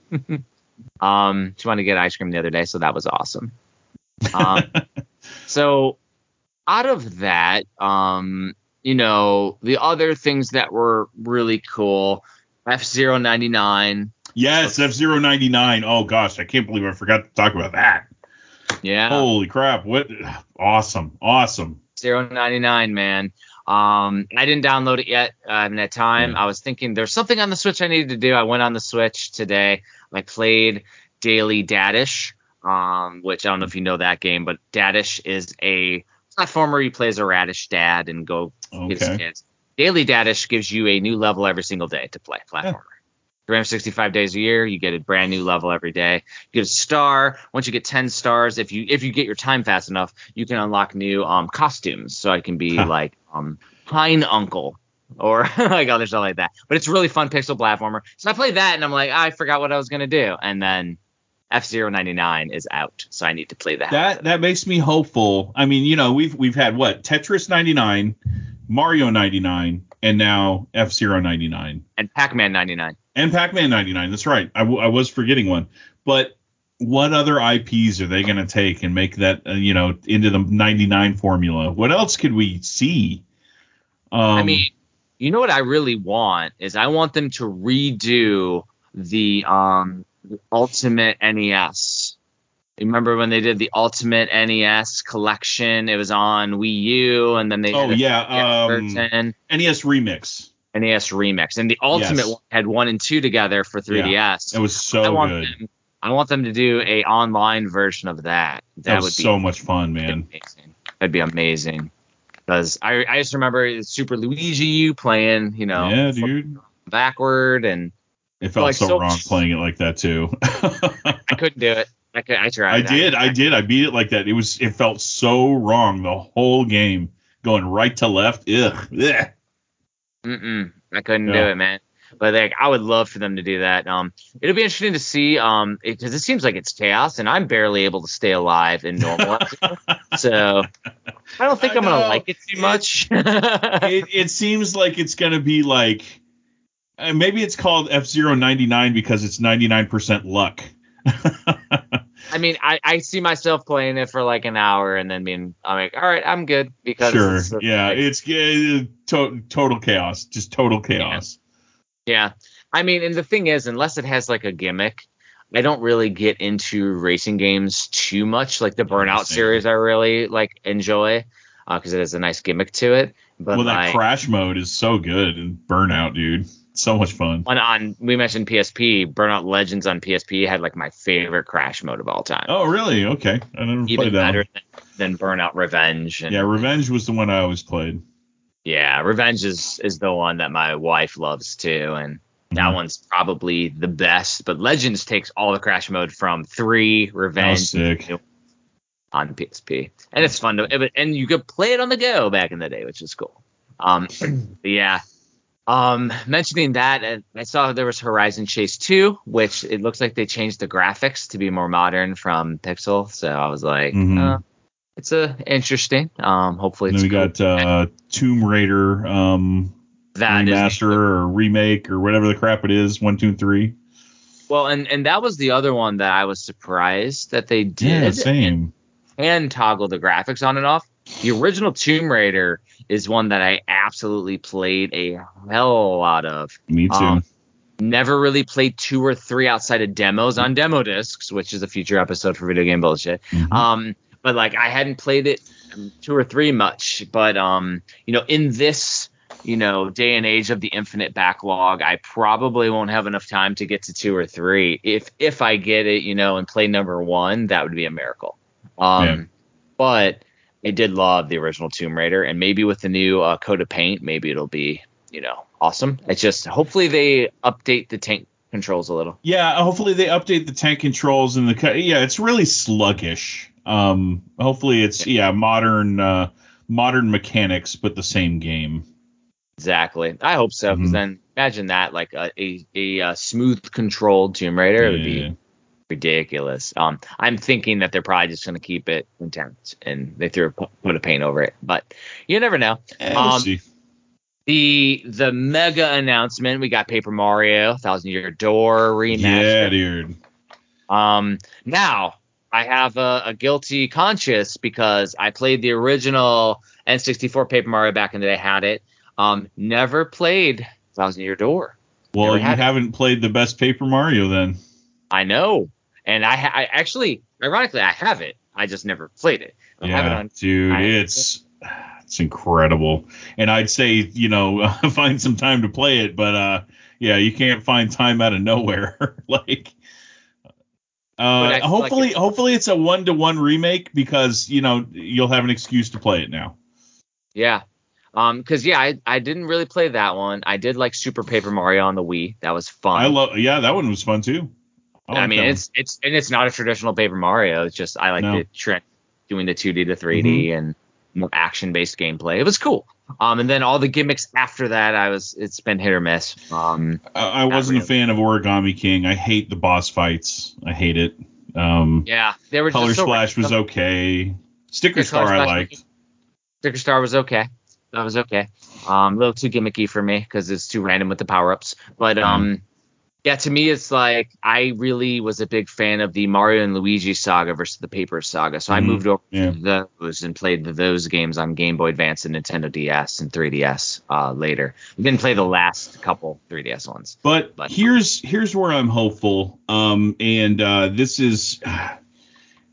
Um, she wanted to get ice cream the other day, so that was awesome. Um, so out of that, um, you know, the other things that were really cool, F-Zero ninety-nine.
Yes, F zero ninety-nine. Oh gosh, I can't believe I forgot to talk about that.
Yeah.
Holy crap! What? Awesome, awesome.
zero ninety-nine, man. Um, I didn't download it yet uh, in that time.
Yeah.
I was thinking there's something on the Switch I needed to do. I went on the Switch today. I played Daily Dadish, um, which I don't know if you know that game, but Dadish is a platformer. You play as a radish dad and go get his
Okay.
kids. Daily Dadish gives you a new level every single day to play platformer. three hundred sixty-five days a year, you get a brand new level every day. You get a star. Once you get ten stars, if you if you get your time fast enough, you can unlock new um costumes. So I can be
Huh.
like um Pine Uncle or like other stuff like that. But it's a really fun pixel platformer. So I played that and I'm like, I forgot what I was gonna do. And then F-Zero ninety-nine is out, so I need to play that.
That that makes me hopeful. I mean, you know, we've we've had what Tetris ninety-nine, Mario ninety-nine, and now F zero ninety-nine.
And Pac-Man ninety-nine.
And Pac-Man ninety-nine. That's right. I, w- I was forgetting one. But what other I Ps are they going to take and make that, uh, you know, into the ninety-nine formula? What else could we see? Um,
I mean, you know what I really want is I want them to redo the um the Ultimate N E S You remember when they did the Ultimate N E S collection? It was on Wii U, and then they
Oh
had a
yeah, um,
version,
N E S Remix.
N E S Remix, and the Ultimate
Yes.
one had one and two together for three D S.
It was so
I want
good.
Them, I want them to do a online version of that. That,
That was
would be
so much fun, man.
amazing. That'd be amazing. Because I, I just remember Super Luigi U playing, you know,
Yeah, dude.
backward, and
It felt
like,
so,
so
wrong playing it like that too.
I couldn't do it. I could. I tried.
I did. I did. I beat it like that. It was. It felt so wrong the whole game, going right to left. Ugh. Ugh.
Mm-mm. I couldn't
Yeah.
do it, man. But like, I would love for them to do that. Um, it'll be interesting to see. Um, because it, it seems like it's chaos, and I'm barely able to stay alive in normal. So I don't think
I
I'm gonna
know.
like it too
It-
much.
It, it seems like it's gonna be like uh, maybe it's called F-Zero ninety-nine because it's ninety-nine percent luck.
I mean, I, I see myself playing it for like an hour and then being, I'm like, all right, I'm good because
Sure.
it's,
Yeah.
like,
It's uh, to- total chaos. Just total chaos.
yeah. I mean, and the thing is, unless it has like a gimmick, I don't really get into racing games too much. Like the Burnout
same.
series, I really like enjoy because it has a nice gimmick to it. But
Well, that
like,
crash mode is so good and Burnout, dude. So much fun.
on, on we mentioned P S P, Burnout Legends on P S P had like my favorite crash mode of all time.
Oh, really? Okay. I never
Even
played that
better
one.
than, than Burnout Revenge. And,
Yeah, Revenge was the one I always played.
Yeah, Revenge is, is the one that my wife loves too, and that
Mhm.
one's probably the best. But Legends takes all the crash mode from three, Revenge,
sick.
and on P S P, and it's fun to, and you could play it on the go back in the day, which is cool. Um, but yeah. Um, mentioning that, uh, I saw there was Horizon Chase two, which it looks like they changed the graphics to be more modern from Pixel. So I was like,
Mhm.
uh, it's a interesting. Um, hopefully
And
it's
then we
cool.
got uh, Tomb Raider um,
That is
remaster or remake or whatever the crap it is. One, two, three.
well, and and that was the other one that I was surprised that they
Yeah,
did
same.
and toggle the graphics on and off. The original Tomb Raider is one that I absolutely played a hell lot of.
Me too.
Um, never really played two or three outside of demos on demo discs, which is a future episode for Video Game Bullshit.
Mhm.
Um, but like I hadn't played it um, two or three much. But um, you know, in this you know day and age of the infinite backlog, I probably won't have enough time to get to two or three. If if I get it, you know, and play number one, that would be a miracle. Um,
Yeah.
but I did love the original Tomb Raider, and maybe with the new uh, coat of paint, maybe it'll be, you know, awesome. It's just hopefully they update the tank controls a little.
Yeah, hopefully they update the tank controls and the cut. Yeah, it's really sluggish. Um, hopefully it's yeah modern uh, modern mechanics, but the same game.
Exactly. I hope so, because
Mhm.
then imagine that, like a, a, a, uh smooth controlled Tomb Raider. It would
Yeah.
be ridiculous. Um, I'm thinking that they're probably just going to keep it intact, and they threw a pu- coat of paint over it. But you never know.
Eh, we'll
Um,
see.
The the mega announcement, we got Paper Mario Thousand Year Door remaster.
Yeah, dude.
Um, now I have a, a guilty conscience because I played the original N sixty-four Paper Mario back in the day. Had it. Um, never played Thousand Year Door.
Well,
Never
you
had it.
haven't played the best Paper Mario then.
I know, and I, ha- I actually, ironically, I have it. I just never played it. I have it
Yeah,
on.
dude,
I-
it's it's incredible. And I'd say, you know, find some time to play it, but uh, yeah, you can't find time out of nowhere. like, uh,
I feel
hopefully,
like it-
hopefully it's a one to one remake because you know you'll have an excuse to play it now.
Yeah. Um, because yeah, I, I didn't really play that one. I did like Super Paper Mario on the Wii. That was fun.
I love, yeah, that one was fun too.
I,
like
mean,
that
it's it's and it's not a traditional Paper Mario. It's just I like
No.
the trick doing the two D to three D and more action based gameplay. It was cool. Um, and then all the gimmicks after that, I was it's been hit or miss. Um,
one. I, I wasn't
really.
a fan of Origami King. I hate the boss fights. I hate it. Um,
yeah, they were
Color
just so
Splash was
random.
okay. Sticker
Yeah,
Star
Color
I
Splash
liked.
was- Sticker Star was okay. That was okay. Um, a little too gimmicky for me because it's too random with the power ups. But um, yeah, to me, it's like I really was a big fan of the Mario and Luigi saga versus the Paper saga. So I
Mhm.
moved over
Yeah.
to those and played those games on Game Boy Advance and Nintendo D S and three D S uh, later. We didn't play the last couple three D S ones.
But,
But-
here's here's where I'm hopeful. Um, and uh, this is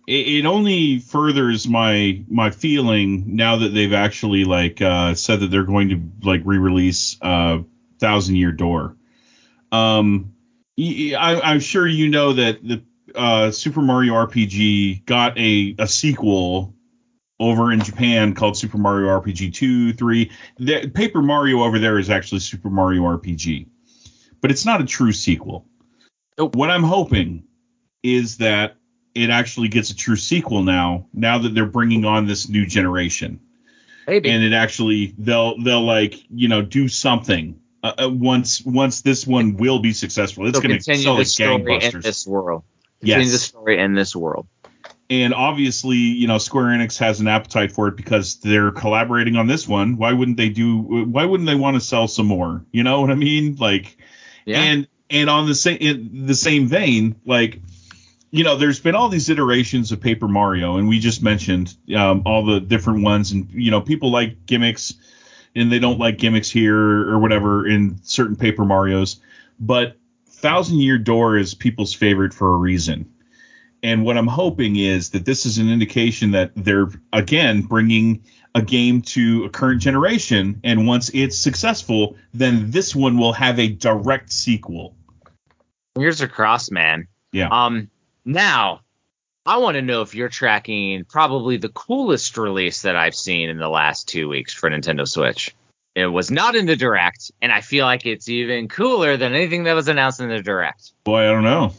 it, it only furthers my my feeling now that they've actually like uh, said that they're going to like re-release uh, Thousand Year Door. Um, I, I'm sure you know that the uh, Super Mario R P G got a, a sequel over in Japan called Super Mario R P G two, three. The, Paper Mario over there is actually Super Mario R P G, but it's not a true sequel.
Nope.
What I'm hoping is that it actually gets a true sequel now, now that they're bringing on this new generation.
Maybe.
And it actually, they'll, they'll like, you know, do something. Uh, once once this one will be successful, it's
so
going to
continue
sell
the
like
story in
gangbusters.
this world. Continue
Yes.
the story in this world.
And obviously, you know, Square Enix has an appetite for it because they're collaborating on this one. Why wouldn't they do? Why wouldn't they want to sell some more? You know what I mean? Like,
Yeah.
and and on the same in the same vein, like, you know, there's been all these iterations of Paper Mario, and we just mentioned um, all the different ones, and you know, people like gimmicks. And they don't like gimmicks here or whatever in certain Paper Marios. But Thousand Year Door is people's favorite for a reason. And what I'm hoping is that this is an indication that they're, again, bringing a game to a current generation. And once it's successful, then this one will have a direct sequel.
Fingers are crossed, man.
Yeah.
Um. Now, I want to know if you're tracking probably the coolest release that I've seen in the last two weeks for Nintendo Switch. It was not in the Direct, and I feel like it's even cooler than anything that was announced in the Direct.
Boy, I don't know.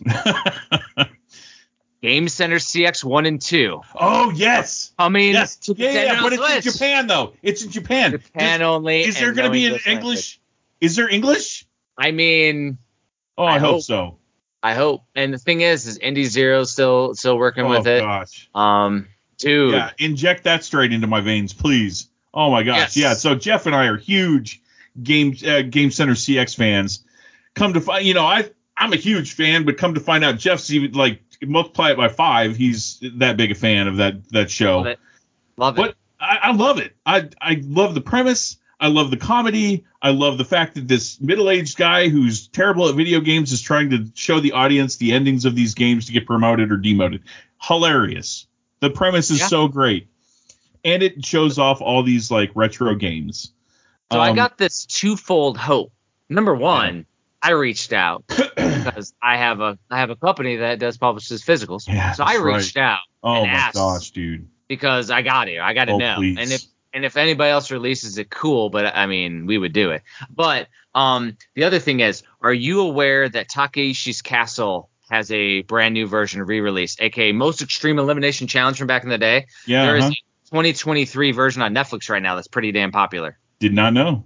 Game Center C X one and two.
Oh, yes.
I mean,
Yes.
to
Yeah,
Nintendo
yeah, but
Switch.
it's in Japan, though. It's in Japan.
Japan
Does-
only.
Is there
and
going to
no
be an
English
English?
language.
Is there English?
I mean,
Oh, I,
I
hope
hope.
so.
I hope. And the thing is, is Indie Zero still still working
Oh,
with it.
gosh.
Um, dude.
Yeah, inject that straight into my veins, please. Oh, my gosh.
Yes.
Yeah, so Jeff and I are huge Game uh, Game Center C X fans. Come to find, you know, I, I'm a huge fan, but come to find out Jeff's even, like, multiply it by five. He's that big a fan of that, that show.
Love it. Love
But
it.
I, I love it. I I love the premise. I love the comedy. I love the fact that this middle-aged guy who's terrible at video games is trying to show the audience the endings of these games to get promoted or demoted. Hilarious. The premise is
Yeah.
so great. And it shows off all these like retro games.
So I
Um,
got this twofold hope. Number one, I reached out because I have a I have a company that does publishes physicals.
Yeah,
so I
that's right.
reached out
Oh
and
my
asked
gosh, dude.
because I got it. I got to
Oh,
know.
please.
And if and if anybody else releases it, cool. But I mean, we would do it. But um, the other thing is, are you aware that Takeishi's Castle has a brand new version re-released, aka Most Extreme Elimination Challenge from back in the day?
Yeah.
There is
uh-huh.
a twenty twenty-three version on Netflix right now that's pretty damn popular.
Did not know.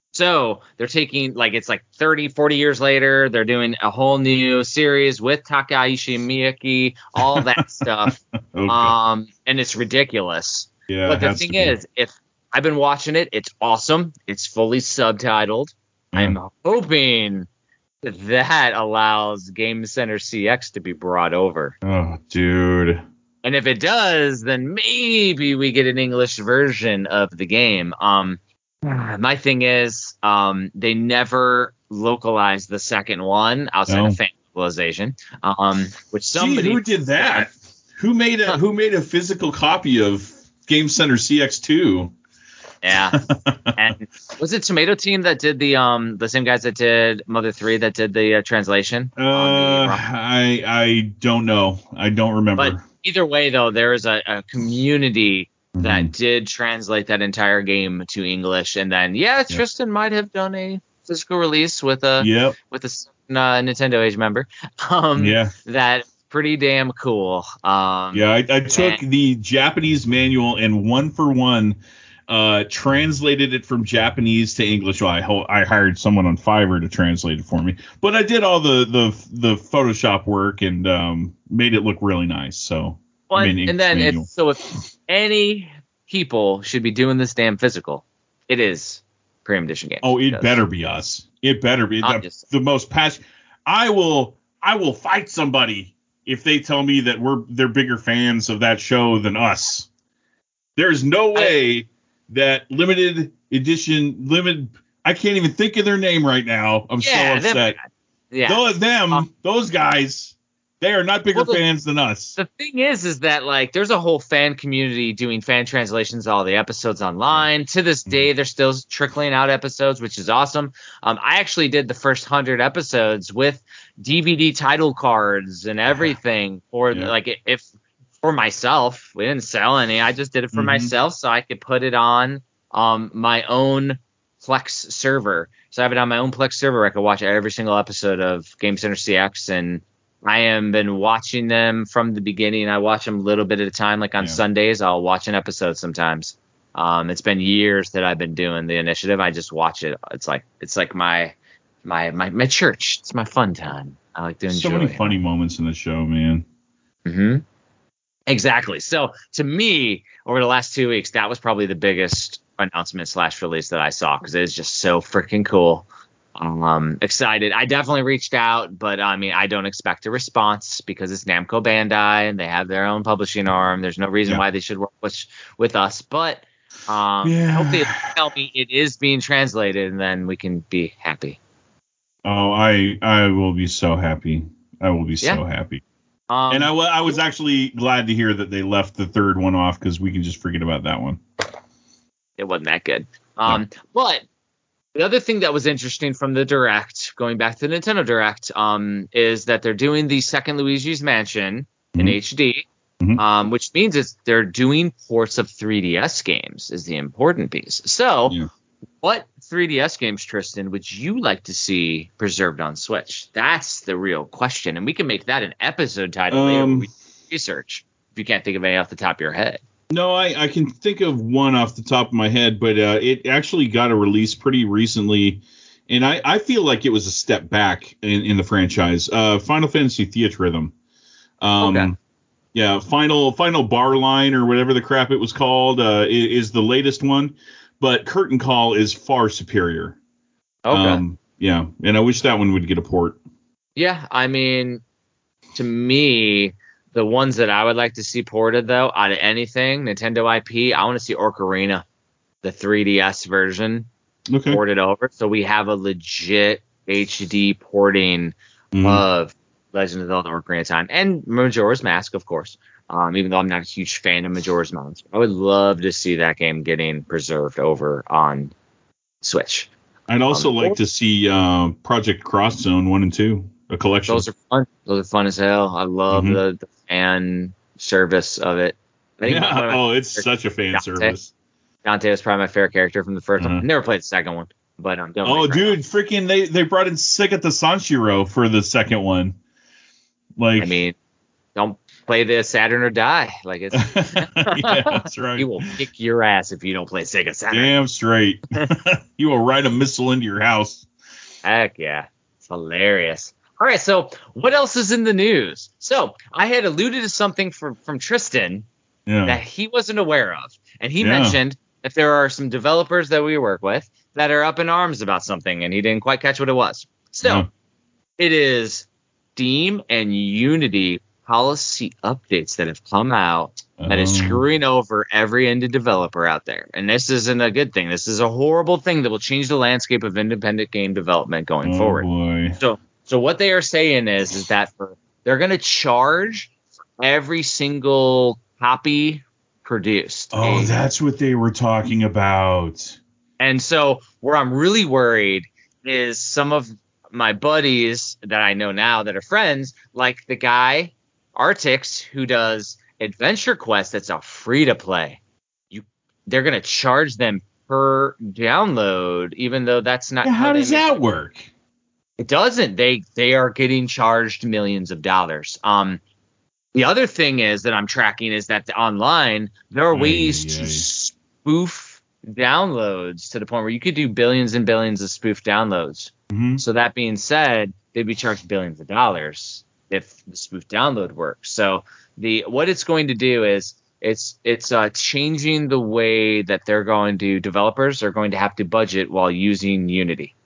So they're taking, like, it's like thirty, forty years later. They're doing a whole new series with Takaishi Miyake, all that stuff.
Okay.
Um, and it's ridiculous.
yeah.
But
it
the
has to
thing
be.
is, if I've been watching it, it's awesome. It's fully subtitled.
Yeah.
I'm hoping that that allows Game Center C X to be brought over.
Oh, dude.
And if it does, then maybe we get an English version of the game. Um, my thing is, um, they never localized the second one outside
No.
of fan localization. Um, which
Gee,
somebody
who did that? Who made a Who made a physical copy of Game Center C X two?
Yeah. And was it Tomato Team that did the um the same guys that did Mother three that did the uh, translation?
Uh,
on the,
I I don't know. I don't remember.
but either way, though, there is a, a community that
Mhm.
did translate that entire game to English, and then yeah, Tristan might have done a physical release with a
Yep.
with a uh, Nintendo Age member. Um,
Yeah.
that's pretty damn cool. Um,
Yeah. I, I took
and-
the Japanese manual and one for one uh, translated it from Japanese to English. Well, I ho- I hired someone on Fiverr to translate it for me, but I did all the the the Photoshop work and um, made it look really nice. So.
Well,
I mean,
and then
manual.
it's, so if any people should be doing this damn physical, it is Premium Edition Games.
Oh, it
because-
better be us. It better be the,
Obviously.
the most passionate. I will. I will fight somebody if they tell me that we're they're bigger fans of that show than us. There's no way that limited edition limited. I can't even think of their name right now. I'm
Yeah,
so
them-
upset.
Yeah.
Those them,
Um,
those guys. They are not bigger
Well, the-
fans than us.
The thing is, is that like there's a whole fan community doing fan translations of all the episodes online. To this day, they're still trickling out episodes, which is awesome. Um, I actually did the first hundred episodes with D V D title cards and everything for
Yeah.
like if for myself. We didn't sell any. I just did it for
Mhm.
myself so I could put it on um my own Plex server. So I have it on my own Plex server. I could watch every single episode of Game Center C X, and I am been watching them from the beginning. I watch them a little bit at a time. Like on
Yeah.
Sundays, I'll watch an episode sometimes. Um, it's been years that I've been doing the initiative. I just watch it. It's like it's like my my my, my church. It's my fun time. I like to enjoy.
So many
it.
funny moments in the show, man.
Mm-hmm. Exactly. So to me, over the last two weeks, that was probably the biggest announcement slash release that I saw because it is just so freaking cool. Um, excited. I definitely reached out, but I mean, I don't expect a response because it's Namco Bandai and they have their own publishing arm. There's no reason
Yeah.
why they should work with with us, but um,
Yeah.
I hope they tell me it is being translated, and then we can be happy.
Oh, I I will be so happy. I will be so
Yeah.
happy.
Um,
And I, wa- I was actually glad to hear that they left the third one off because we can just forget about that one.
it wasn't that good. Um, but the other thing that was interesting from the Direct, going back to the Nintendo Direct, um, is that they're doing the second Luigi's Mansion in
Mhm.
H D,
Mhm.
um, which means it's they're doing ports of three D S games is the important piece. So,
Yeah.
what three D S games, Tristan, would you like to see preserved on Switch? That's the real question, and we can make that an episode title later.
Um,
Where we research if you can't think of any off the top of your head.
No, I, I can think of one off the top of my head, but uh, it actually got a release pretty recently, and I, I feel like it was a step back in, in the franchise. Uh, Final Fantasy Theatrhythm. Um,
Okay.
Yeah, Final Final Bar Line or whatever the crap it was called uh, i- is the latest one, but Curtain Call is far superior.
Okay.
Um, yeah, and I wish that one would get a port.
Yeah, I mean, to me, the ones that I would like to see ported, though, out of anything, Nintendo I P, I want to see Ocarina, the three D S version,
Okay.
ported over. So we have a legit H D porting
Mhm.
of Legend of Zelda Ocarina of Time and Majora's Mask, of course. Um, even though I'm not a huge fan of Majora's Mask, I would love to see that game getting preserved over on Switch.
I'd also
Um,
like to see uh, Project Cross Zone one and two, a collection.
Those are fun. Those are fun as hell. I love
Mhm.
the, the fan service of it. I think one
Yeah.
of my
Oh, it's
favorites-
such a fan
Dante.
service.
Dante was probably my favorite character from the 1st
Uh-huh.
one. Never played the second one, but um, don't
Oh,
get me wrong.
dude, freaking they they brought in Segata Sanshiro for the second one. Like,
I mean, don't play the Saturn or die. Like it's
yeah, that's right.
he will kick your ass if you don't play Sega Saturn.
Damn straight. You will ride a missile into your house.
Heck yeah, it's hilarious. All right, so what else is in the news? So I had alluded to something from from Tristan
Yeah.
that he wasn't aware of. And he
Yeah.
mentioned that there are some developers that we work with that are up in arms about something, and he didn't quite catch what it was. So
Yeah.
it is Steam and Unity policy updates that have come out that is
Oh.
screwing over every indie developer out there. And this isn't a good thing. This is a horrible thing that will change the landscape of independent game development going
Oh,
forward.
boy.
So, so what they are saying is, is that for they're going to charge for every single copy produced.
Oh,
A-
that's what they were talking about.
and so where I'm really worried is some of my buddies that I know now that are friends, like the guy Artix who does Adventure Quest. That's a free to play. You, they're going to charge them per download, even though that's not
Yeah, how
they
does
make
that work?
It doesn't. They they are getting charged millions of dollars. Um, the other thing is that I'm tracking is that online there are ways
Ay,
to
ay.
spoof downloads to the point where you could do billions and billions of spoof downloads.
Mhm.
So that being said, they'd be charged billions of dollars if the spoof download works. So the what it's going to do is it's it's uh, changing the way that they're going to developers are going to have to budget while using Unity.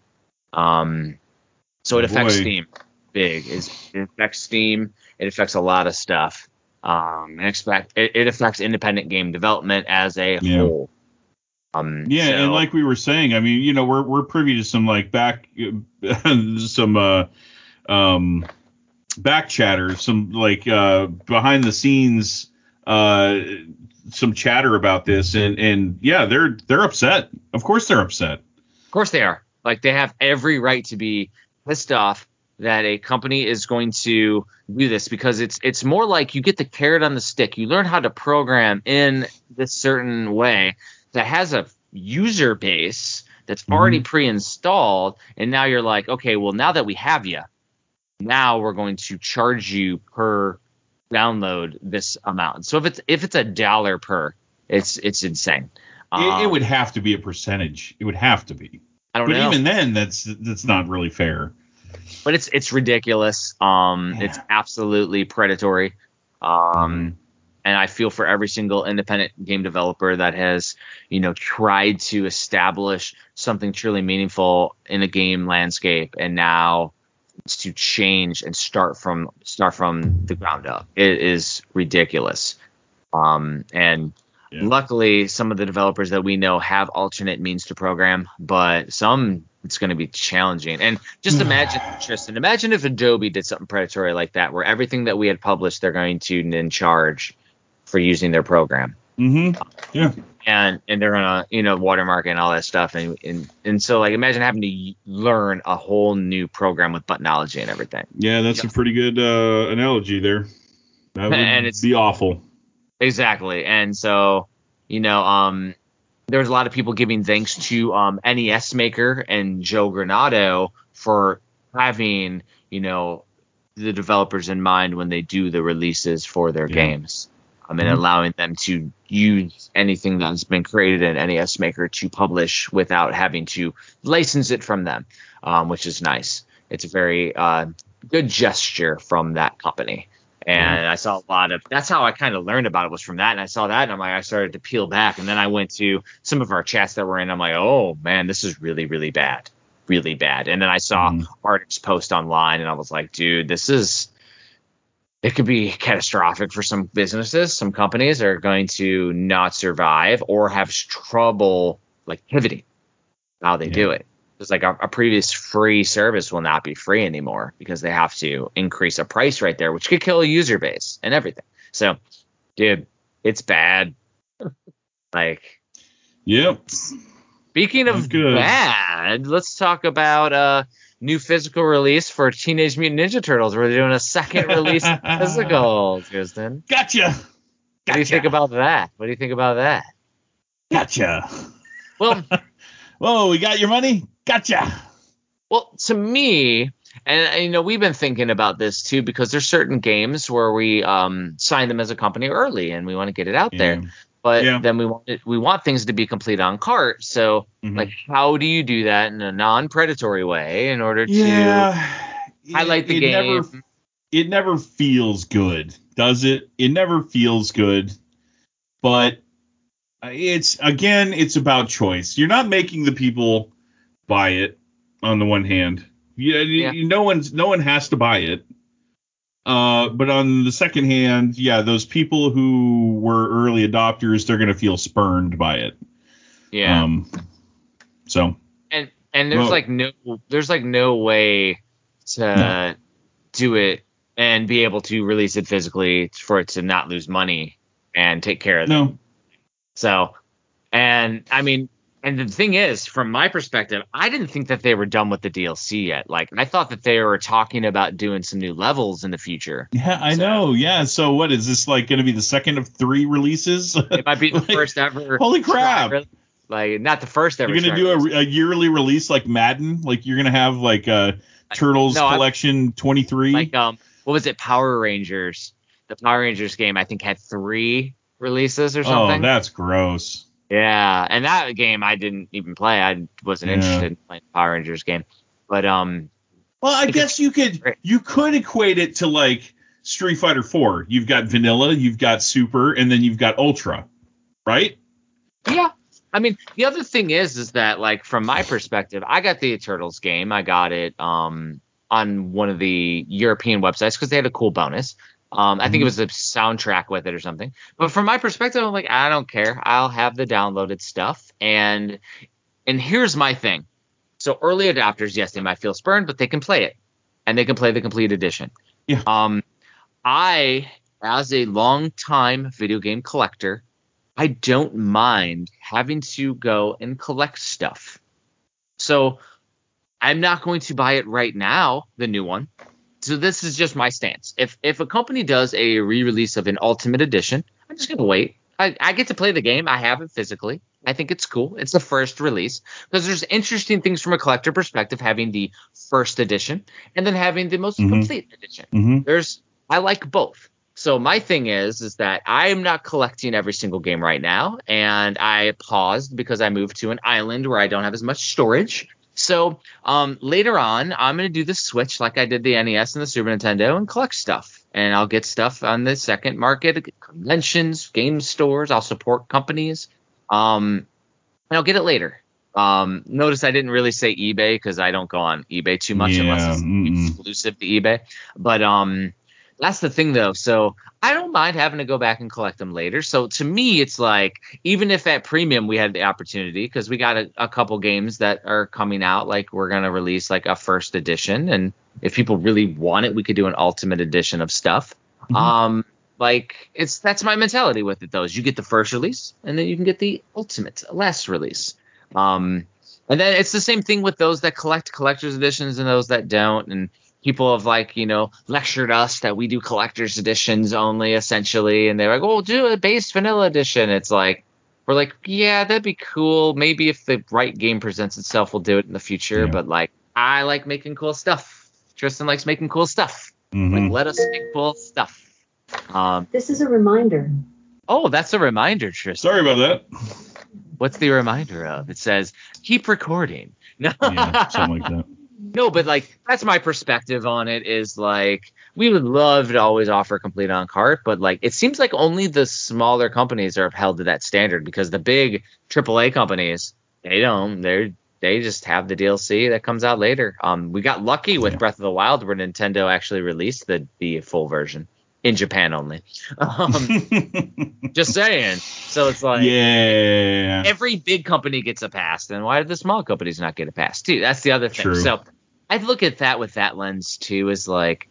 Um, so it
Oh,
affects
boy.
Steam. Big is it affects Steam. It affects a lot of stuff. Um, and expect it, it affects independent game development as a
Yeah.
whole. Um,
Yeah,
so-
and like we were saying, I mean, you know, we're we're privy to some like back some uh um back chatter, some like uh, behind the scenes, uh, some chatter about this, and and yeah, they're they're upset. Of course, they're upset.
Of course they are. Like, they have every right to be pissed off that a company is going to do this, because it's it's more like you get the carrot on the stick. You learn how to program in this certain way that has a user base that's
Mm-hmm.
already pre-installed, and now you're like, okay, well, now that we have you, now we're going to charge you per download this amount. So if it's if it's a dollar per, it's it's insane.
It, it
Um,
would have to be a percentage. It would have to be.
I don't
But
know.
even then, that's that's not really fair.
But it's it's ridiculous. Um,
Yeah.
It's absolutely predatory. Um,
Mhm.
and I feel for every single independent game developer that has, you know, tried to establish something truly meaningful in a game landscape, and now it's to change and start from start from the ground up. It is ridiculous. Um, and
Yeah.
luckily, some of the developers that we know have alternate means to program, but some it's going to be challenging. And just imagine, Tristan, imagine if Adobe did something predatory like that, where everything that we had published, they're going to then charge for using their program,
Mm-hmm. Yeah.
and and they're gonna, you know, watermark and all that stuff, and and and so, like, imagine having to y- learn a whole new program with buttonology and everything.
Yeah, that's a pretty good uh, analogy there. That would
And it's
be awful.
exactly. And so, you know, um, there's a lot of people giving thanks to um, N E S Maker and Joe Granado for having, you know, the developers in mind when they do the releases for their
Yeah.
games. I mean,
Mhm.
allowing them to use anything that's been created in N E S Maker to publish without having to license it from them, um, which is nice. It's a very uh, good gesture from that company. And I saw a lot of, that's how I kind of learned about it, was from that. And I saw that, and I'm like, I started to peel back. And then I went to some of our chats that we're in. I'm like, oh man, this is really, really bad. Really bad. And then I saw
Mhm.
Arctic's post online, and I was like, dude, this is, it could be catastrophic for some businesses. Some companies are going to not survive or have trouble like pivoting how they
Yeah.
do it. It's like a, a previous free service will not be free anymore because they have to increase a price right there, which could kill a user base and everything. So, dude, it's bad. Like,
Yep.
speaking
Not
of
good.
bad, let's talk about uh new physical release for Teenage Mutant Ninja Turtles. We're doing a second release of physical, Tristan.
Gotcha.
What do you
Gotcha.
think about that? What do you think about that?
Gotcha.
Well,
Whoa, we got your money? Gotcha.
well, to me, and you know, we've been thinking about this too, because there's certain games where we um, sign them as a company early, and we want to get it out
Yeah.
there. But
Yeah.
then we want it, we want things to be complete on cart. So,
Mhm.
like, how do you do that in a non-predatory way in order to
Yeah.
highlight the
it
game?
Never, it never feels good, does it? It never feels good. But it's, again, it's about choice. You're not making the people buy it on the one hand. Yeah,
Yeah.
no one's no one has to buy it. Uh, but on the second hand, yeah, those people who were early adopters, they're going to feel spurned by it.
Yeah.
Um, so
and and there's
well-
like no there's like no way to
No.
do it and be able to release it physically for it to not lose money and take care of them.
no,
So, and I mean, and the thing is, from my perspective, I didn't think that they were done with the D L C yet. Like, I thought that they were talking about doing some new levels in the future.
yeah, I
So-
know, yeah. So what is this, like, going to be the second of three releases?
It might be the
Like,
first ever.
holy crap.
try- Like, not the first ever.
You're going to
try
do
release.
a, a yearly release like Madden? Like, you're going to have like a Turtles
No, I-
Collection twenty-three?
like um what was it, Power Rangers? The Power Rangers game, I think, had three releases or
oh,
something.
that's gross.
Yeah, and that game I didn't even play. I wasn't
Yeah.
interested in playing the Power Rangers game. But um
Well, I
Because-
guess you could you could equate it to like Street Fighter four. You've got Vanilla, you've got Super, and then you've got Ultra, right?
yeah. I mean, the other thing is is that, like, from my perspective, I got the Turtles game. I got it um on one of the European websites because they had a cool bonus. Um, I think it was a soundtrack with it or something. But from my perspective, I'm like, I don't care. I'll have the downloaded stuff. And and here's my thing. So early adopters, yes, they might feel spurned, but they can play it. And they can play the complete edition.
Yeah.
Um, I, as a long-time video game collector, I don't mind having to go and collect stuff. So I'm not going to buy it right now, the new one. So this is just my stance. If if a company does a re-release of an Ultimate Edition, I'm just going to wait. I, I get to play the game. I have it physically. I think it's cool. It's the first release because there's interesting things from a collector perspective, having the first edition and then having the most mm-hmm. complete edition.
Mm-hmm.
There's I like both. So my thing is, is that I am not collecting every single game right now, and I paused because I moved to an island where I don't have as much storage. So um, later on, I'm going to do the switch like I did the N E S and the Super Nintendo and collect stuff. And I'll get stuff on the second market, conventions, game stores. I'll support companies. Um, and I'll get it later. Um, notice I didn't really say eBay because I don't go on eBay too much
yeah,
unless it's
mm-mm.
exclusive to eBay. But um, that's the thing, though. So I don't mind having to go back and collect them later. So to me, it's like, even if at premium we had the opportunity, because we got a, a couple games that are coming out, like we're going to release like a first edition. And if people really want it, we could do an ultimate edition of stuff. Mm-hmm. Um, like it's that's my mentality with it, though, is you get the first release and then you can get the ultimate last release. Um, and then it's the same thing with those that collect collector's editions and those that don't. And people have like, you know, lectured us that we do collector's editions only essentially. And they're like, oh, do a base vanilla edition. It's like, we're like, yeah, that'd be cool. Maybe if the right game presents itself, we'll do it in the future. Yeah. But like, I like making cool stuff. Tristan likes making cool stuff.
Mm-hmm.
Like, let us make cool stuff. Um,
this is a reminder.
Oh, that's a reminder, Tristan.
Sorry about that.
What's the reminder of? It says, keep recording. No.
Yeah, something like that.
No, but like that's my perspective on it is like we would love to always offer complete on cart, but like it seems like only the smaller companies are held to that standard because the big triple A companies, they don't. They're they just have the D L C that comes out later. Um, we got lucky with yeah. Breath of the Wild where Nintendo actually released the the full version in Japan only. Um, just saying. So it's like
yeah,
every big company gets a pass. Then why did the small companies not get a pass too? That's the other thing.
True.
So I look at that with that lens too. Is like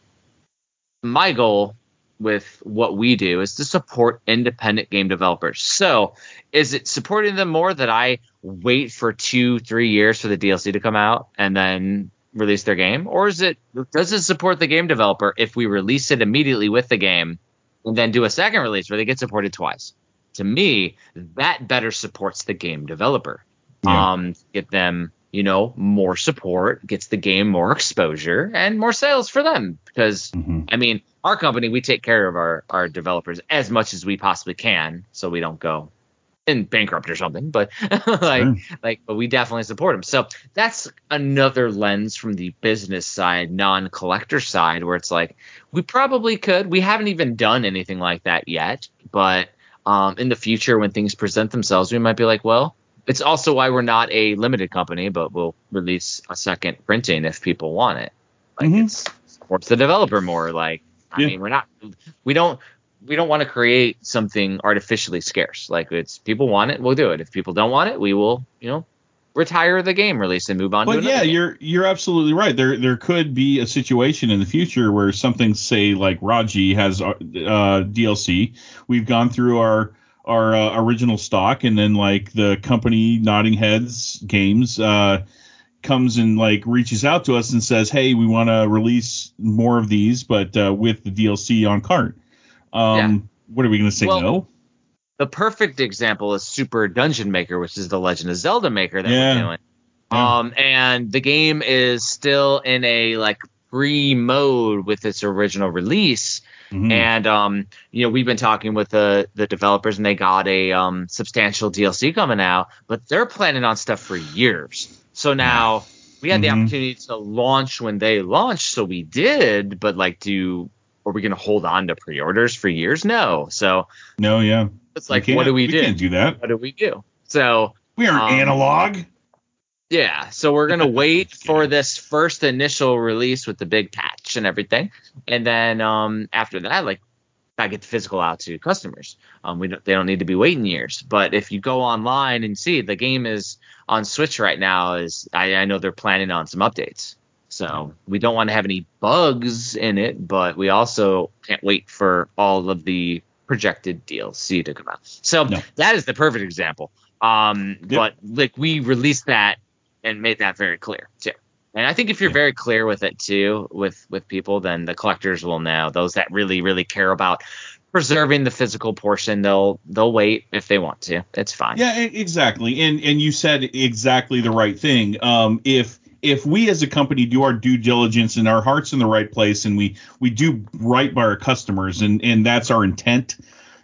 my goal with what we do is to support independent game developers. So is it supporting them more that I wait for two, three years for the D L C to come out and then release their game? Or is it, does it support the game developer if we release it immediately with the game and then do a second release where they get supported twice? To me, that better supports the game developer.
Yeah.
Um, get them, you know, more support, gets the game more exposure and more sales for them. Because,
mm-hmm.
I mean, our company, we take care of our, our developers as much as we possibly can so we don't go in bankrupt or something. But like,
sure.
like, but we definitely support them. So that's another lens from the business side, non-collector side, where it's like we probably could. We haven't even done anything like that yet. But um, in the future, when things present themselves, we might be like, well, it's also why we're not a limited company, but we'll release a second printing if people want it. Like
mm-hmm.
it's supports the developer more. Like, I
yeah.
mean, we're not, we don't, we don't want to create something artificially scarce. Like it's people want it, we'll do it. If people don't want it, we will, you know, retire the game release and move on.
But
to another
yeah,
game.
you're you're absolutely right. There there could be a situation in the future where something, say like Raji has uh, D L C. We've gone through our our uh, original stock, and then like the company Nodding Heads Games uh, comes and like reaches out to us and says, hey, we want to release more of these, but uh, with the D L C on cart. Um,
Yeah.
What are we going to say?
Well,
no?
The perfect example is Super Dungeon Maker, which is the Legend of Zelda maker that
Yeah.
we're doing.
Yeah.
Um, and the game is still in a like free mode with its original release.
Mhm.
And um, you know, we've been talking with the the developers, and they got a um substantial D L C coming out, but they're planning on stuff for years. So now we had the
Mhm.
opportunity to launch when they launched, so we did. But like, do are we going to hold on to pre-orders for years? No. So
No, yeah.
it's like,
We
what do we,
we
do?
can't do that.
What do we do? So
We aren't
um,
analog.
Yeah, so we're gonna wait for this first initial release with the big patch and everything, and then um, after that, like, I get the physical out to customers. Um, we don't, they don't need to be waiting years. But if you go online and see, the game is on Switch right now. Is I, I know they're planning on some updates. So we don't want to have any bugs in it, but we also can't wait for all of the projected D L C to come out. So
No.
that is the perfect example. Um,
Yep.
But like we released that and made that very clear too. And I think if you're
Yeah.
very clear with it too, with with people, then the collectors will know. Those that really, really care about preserving the physical portion, they'll they'll wait if they want to. It's fine.
Yeah, e- exactly. And and you said exactly the right thing. Um, if if we as a company do our due diligence and our heart's in the right place, and we we do right by our customers, and and that's our intent,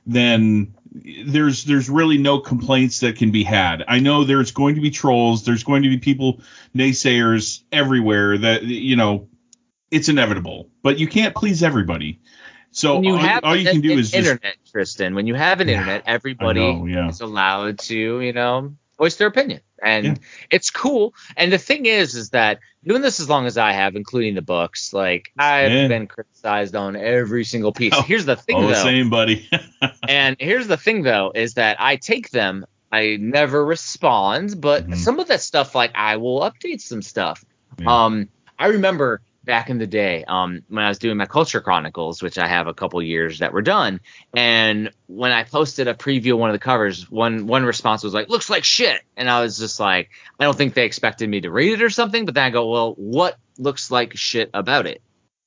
then there's there's really no complaints that can be had. I know there's going to be trolls, there's going to be people, naysayers everywhere, that, you know, it's inevitable, but you can't please everybody. So
When you
all,
have
all you
an,
can do
an
is just
internet, Tristan. When you have an
Yeah,
internet,
I
everybody
know, yeah.
is allowed to, you know, voice their opinion, and
Yeah.
it's cool. And the thing is, is that doing this as long as I have, including the books, like I've
Yeah.
been criticized on every single piece.
Oh,
Here's the thing,
all the
though,
same, buddy.
and here's the thing, though, is that I take them. I never respond, but
Mhm.
some of that stuff, like I will update some stuff.
Yeah.
Um, I remember back in the day, um, when I was doing my Culture Chronicles, which I have a couple years that were done, and when I posted a preview of one of the covers, one one response was like, "Looks like shit," and I was just like, I don't think they expected me to read it or something, but then I go, "Well, what looks like shit about it?"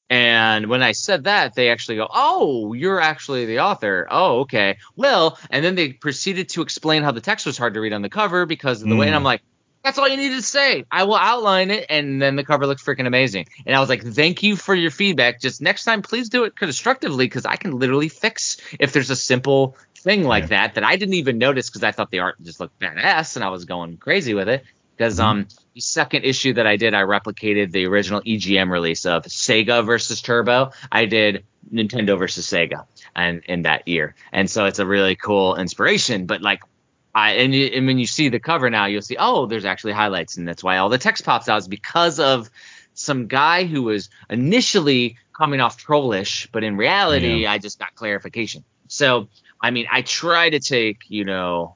And when I said that, they actually go, "Oh, you're actually the author. Oh, okay. Well," and then they proceeded to explain how the text was hard to read on the cover because of the way. And I'm
Mm.
like, that's all you needed to say. I will outline it. And then the cover looks freaking amazing. And I was like, thank you for your feedback. Just next time, please do it constructively, because I can literally fix if there's a simple thing like
Yeah.
that that I didn't even notice because I thought the art just looked badass and I was going crazy with it. Because
Mhm.
um, the second issue that I did, I replicated the original E G M release of Sega versus Turbo. I did Nintendo versus Sega, and in that year, and so it's a really cool inspiration. But like, I and, you, and when you see the cover now, you'll see, oh, there's actually highlights, and that's why all the text pops out. Is because of some guy who was initially coming off trollish, but in reality,
Yeah.
I just got clarification. So I mean, I try to take, you know,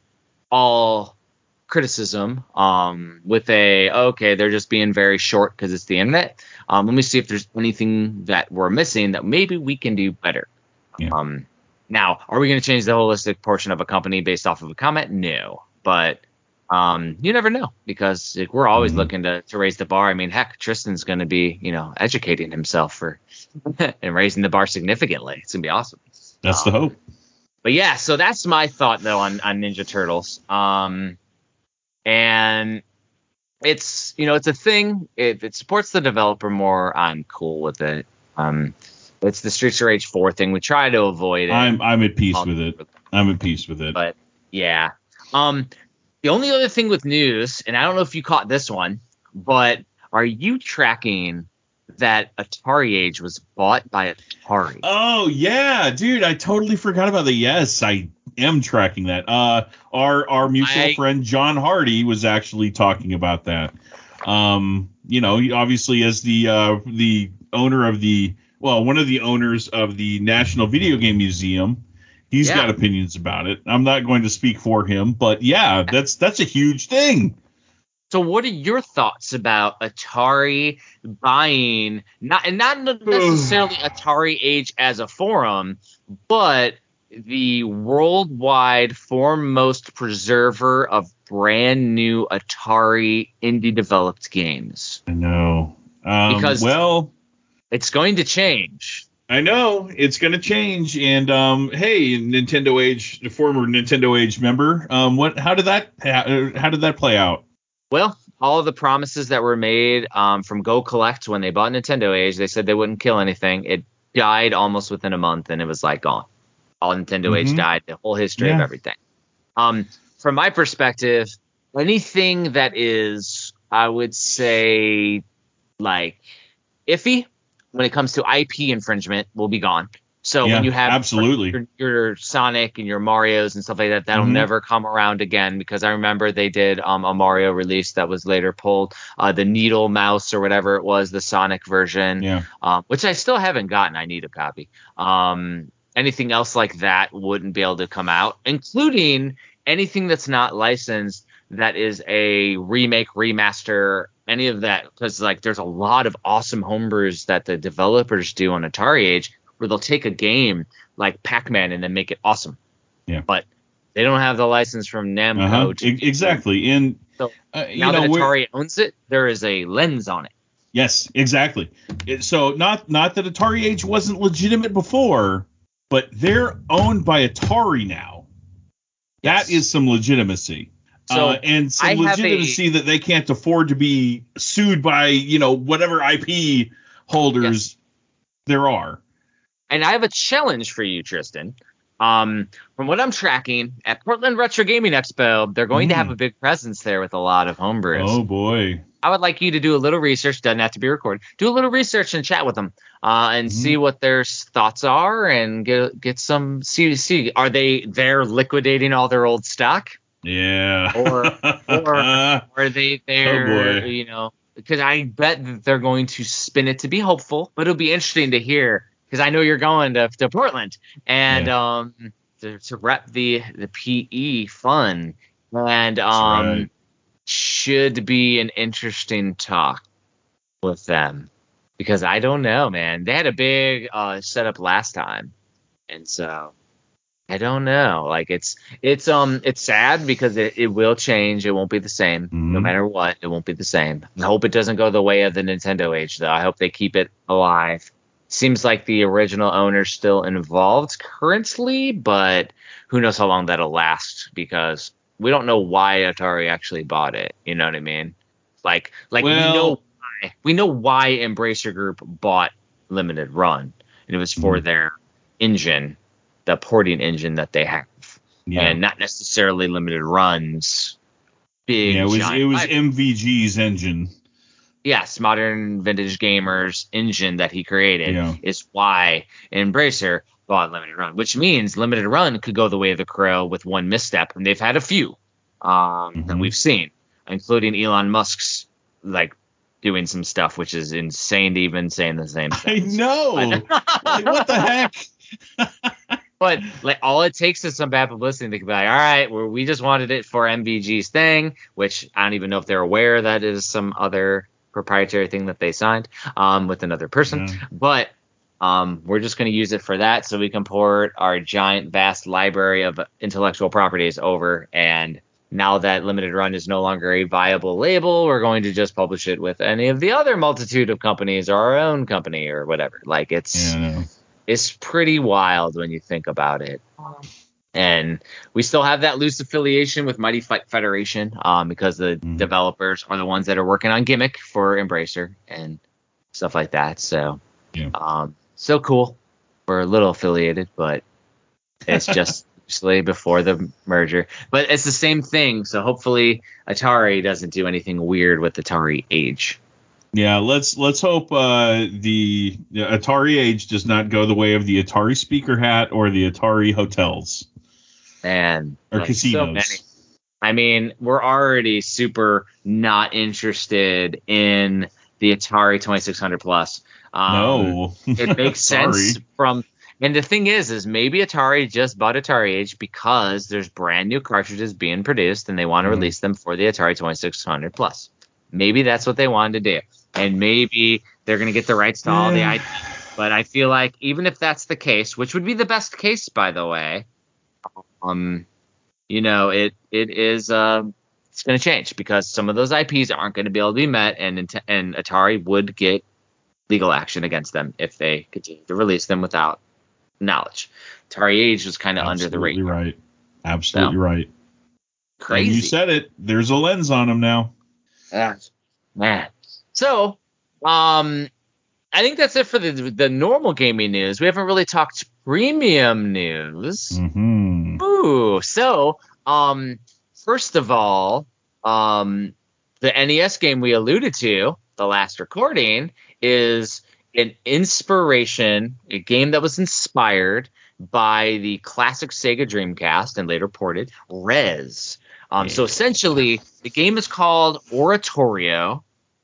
all criticism um with a okay, they're just being very short because it's the internet. Um let me see if there's anything that we're missing that maybe we can do better.
Yeah.
Um now, are we going to change the holistic portion of a company based off of a comment? No, but um you never know, because like, we're always
Mhm.
looking to to raise the bar. I mean, heck, Tristan's going to be, you know, educating himself for and raising the bar significantly. It's going to be awesome.
That's the
Um,
hope.
but yeah, so that's my thought though on on Ninja Turtles. Um and it's, you know, it's a thing. If it supports the developer more, I'm cool with it. Um, it's the Streets of Rage four thing. We try to avoid it.
I'm I'm at peace with it. I'm at peace with it.
But yeah. Um, the only other thing with news, and I don't know if you caught this one, but are you tracking that Atari Age was bought by Atari?
Oh yeah, dude, I totally forgot about that. Yes, I am tracking that. Uh, our our mutual
I-
friend John Hardy was actually talking about that. Um, you know, he obviously as the uh, the owner of the well, one of the owners of the National Video Game Museum, he's
Yeah.
got opinions about it. I'm not going to speak for him, but yeah, that's that's a huge thing.
So what are your thoughts about Atari buying, not and not necessarily Atari Age as a forum, but the worldwide foremost preserver of brand new Atari indie developed games?
I know. Um,
Because-
well,
It's going to change.
I know it's going to change, and um, hey, Nintendo Age, the former Nintendo Age member, um, what? How did that? How did that play out?
Well, all of the promises that were made um, from Go Collect when they bought Nintendo Age, they said they wouldn't kill anything. It died almost within a month, and it was like gone. All Nintendo Age
Mhm.
died, the whole history of
Yeah.
everything. Um, from my perspective, anything that is, I would say, like iffy when it comes to I P infringement will be gone. So
Yeah,
when you have
absolutely.
your, your Sonic and your Marios and stuff like that, that'll
Mhm.
never come around again, because I remember they did um, a Mario release that was later pulled, uh, the Needle Mouse or whatever it was, the Sonic version,
Yeah.
um, which I still haven't gotten. I need a copy. Um, anything else like that wouldn't be able to come out, including anything that's not licensed that is a remake, remaster, any of that, because like there's a lot of awesome homebrews that the developers do on Atari Age where they'll take a game like Pac-Man and then make it awesome.
Yeah.
But they don't have the license from Namco.
Uh-huh.
To
E- exactly. And
so
uh, you
now
know,
that
we're-
Atari owns it, there is a lens on it.
Yes, exactly. It- So not not that Atari Age wasn't legitimate before, but they're owned by Atari now.
Yes.
That is some legitimacy.
So
uh, and some
I have
legitimacy that they can't afford to be sued by, you know, whatever I P holders
Yes.
there are.
And I have a challenge for you, Tristan. Um, from what I'm tracking, at Portland Retro Gaming Expo, they're going
Mm.
to have a big presence there with a lot of homebrews.
Oh boy.
I would like you to do a little research. Doesn't have to be recorded. Do a little research and chat with them, uh, and
Mhm.
see what their s- thoughts are, and get get some. See, see, are they there liquidating all their old stock,
Yeah.
or or
Uh,
are they there?
boy.
You know, because I bet that they're going to spin it to be hopeful, but it'll be interesting to hear because I know you're going to to Portland and um to, to rep the the P E fun and um.
right.
should be an interesting talk with them because I don't know, man. They had a big uh, setup last time, and so I don't know. Like it's it's um it's sad because it, it will change. It won't be the same no
Mhm.
matter what. It won't be the same. I hope it doesn't go the way of the Nintendo Age though. I hope they keep it alive. Seems like the original owner's still involved currently, but who knows how long that'll last because we don't know why Atari actually bought it. You know what I mean? Like, like we
Well-
know why, we know why Embracer Group bought Limited Run, and it was for
Mhm.
their engine, the porting engine that they have,
Yeah.
and not necessarily Limited Run's big.
Yeah, it was
giant
it was
library.
M V G's engine.
Yes, Modern Vintage Gamers engine that he created
Yeah.
is why Embracer bought Limited Run, which means Limited Run could go the way of the crow with one misstep, and they've had a few um, that
Mhm.
we've seen, including Elon Musk's like doing some stuff, which is insane to even say in the same
I
sentence.
know. Like, what the heck?
But like all it takes is some bad publicity. They could be like, all right, well, we just wanted it for M V G's thing, which I don't even know if they're aware that is some other proprietary thing that they signed um, with another person.
Yeah.
But um, we're just going to use it for that so we can port our giant, vast library of intellectual properties over. And now that Limited Run is no longer a viable label, we're going to just publish it with any of the other multitude of companies or our own company or whatever. Like it's.
Yeah, I know.
It's pretty wild when you think about it. And we still have that loose affiliation with Mighty Fight Federation um, because the
Mhm.
developers are the ones that are working on Gimmick for Embracer and stuff like that. So,
Yeah.
um, so cool. We're a little affiliated, but it's just usually before the merger. But it's the same thing. So hopefully Atari doesn't do anything weird with Atari Age.
Yeah, let's let's hope uh, the, the Atari Age does not go the way of the Atari speaker hat or the Atari hotels
And
or
like, so
casinos.
many. I mean, we're already super not interested in the Atari twenty-six hundred plus. Um,
No,
it makes sense
Sorry.
from. And the thing is, is maybe Atari just bought Atari Age because there's brand new cartridges being produced and they want to
Mhm.
release them for the Atari twenty-six hundred plus. Maybe that's what they wanted to do, and maybe they're going to get the rights to all the
Yeah.
I P. But I feel like even if that's the case, which would be the best case, by the way, um, you know, it it is uh, it's going to change because some of those I Ps aren't going to be able to be met, and Nint- and Atari would get legal action against them if they continue to release them without knowledge. Atari Age was kind of under the
Absolutely
radar.
right. Absolutely
So,
right.
Crazy.
And you said it. There's a lens on them now.
Ah, man. So, um, I think that's it for the the normal gaming news. We haven't really talked premium news.
Mm-hmm.
Ooh, so um, first of all, um, the N E S game we alluded to, the last recording, is an inspiration, a game that was inspired by the classic Sega Dreamcast and later ported Rez. Um, so essentially, the game is called Oratorio,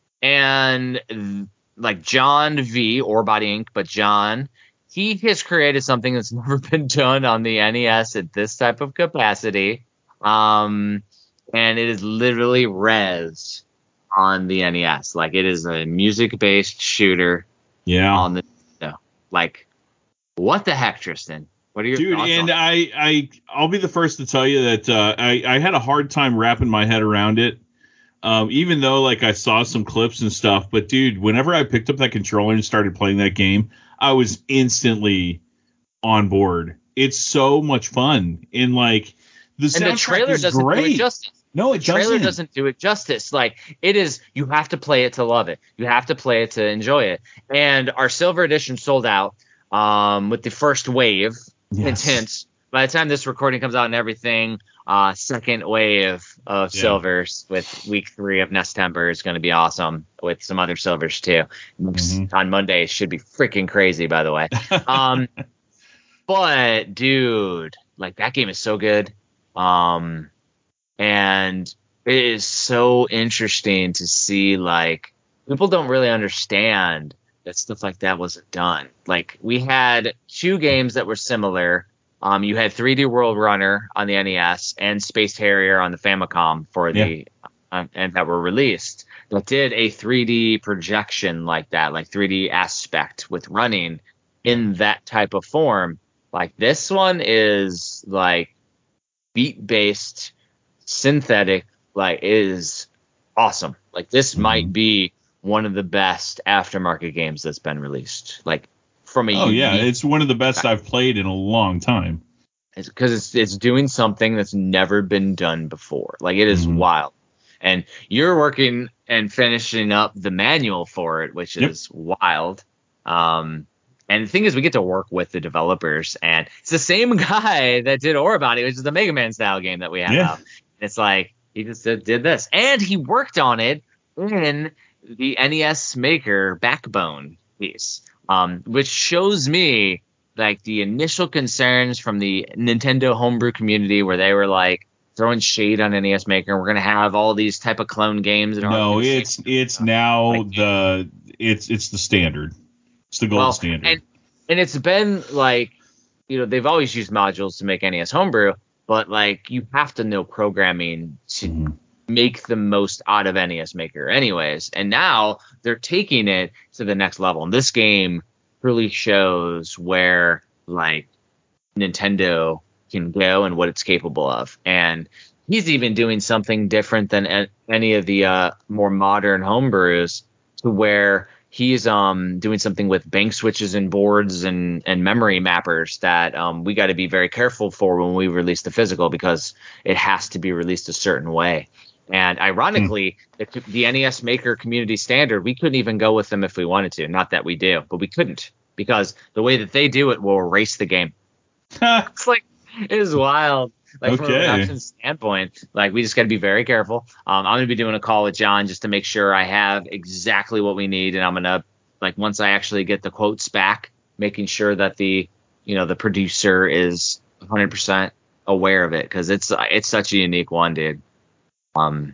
and th- like John V. Orebody Incorporated, but John, he has created something that's never been done on the N E S at this type of capacity. Um, and it is literally Rez. on the N E S. Like, it is a music-based shooter
Yeah.
on the no. Like, what the heck, Tristan? What are your
Dude,
thoughts
and
on
I, I, I'll be the first to tell you that uh, I, I had a hard time wrapping my head around it. Um, even though, like, I saw some clips and stuff, but dude, whenever I picked up that controller and started playing that game, I was instantly on board. It's so much fun, and like the
and the
soundtrack
trailer
is
doesn't do it
great.
justice.
No,
The
it
trailer
doesn't.
doesn't do it justice. Like, it is, you have to play it to love it. You have to play it to enjoy it. And our silver edition sold out um, with the first wave. Hint,
Yes.
hint. By the time this recording comes out and everything, uh, second wave of
Yeah.
silvers with week three of Nestember is going to be awesome, with some other silvers too.
Mhm.
On Monday it should be freaking crazy, by the way. Um, but dude, like, that game is so good. Um, and it is so interesting to see, like, people don't really understand that stuff like that wasn't done. Like, we had two games that were similar. Um, you had three D World Runner on the N E S and Space Harrier on the Famicom for the um, and that were released that did a three D projection like that, like three D aspect with running in that type of form. Like, this one is like beat based, synthetic, like, is awesome. Like, this
Mhm.
might be one of the best aftermarket games that's been released. Like, from a
Oh yeah,
unique,
it's one of the best I've played in a long time.
because it's, it's it's doing something that's never been done before. Like, it is
Mhm.
wild. And you're working and finishing up the manual for it, which
Yep.
is wild. Um, and the thing is, we get to work with the developers, and it's the same guy that did Ore Body, which is the Mega Man style game that we have
Yeah.
out. It's like, he just did, did this, and he worked on it in the N E S Maker Backbone piece, um, which shows me, like, the initial concerns from the Nintendo homebrew community, where they were like throwing shade on N E S Maker, and we're gonna have all these type of clone games that aren't
No,
gonna sync.
it's it's now
Like,
the it's it's the standard. It's the gold
well,
standard.
and and it's been like, you know, they've always used modules to make N E S homebrew, but like, you have to know programming to
Mhm.
make the most out of N E S Maker anyways. And now they're taking it to the next level. And this game really shows where, like, Nintendo can go and what it's capable of. And he's even doing something different than a- any of the uh, more modern homebrews, to where he's um doing something with bank switches and boards and and memory mappers that um we got to be very careful for when we release the physical, because it has to be released a certain way. And ironically, the, the N E S Maker community standard, we couldn't even go with them if we wanted to. Not that we do, but we couldn't, because the way that they do it will erase the game. It's like, it is wild. Like, from a
Okay.
production standpoint, like, we just got to be very careful. Um, I'm gonna be doing a call with John just to make sure I have exactly what we need, and I'm gonna, like, once I actually get the quotes back, making sure that the, you know, the producer is one hundred percent aware of it, because it's it's such a unique one, dude. Um,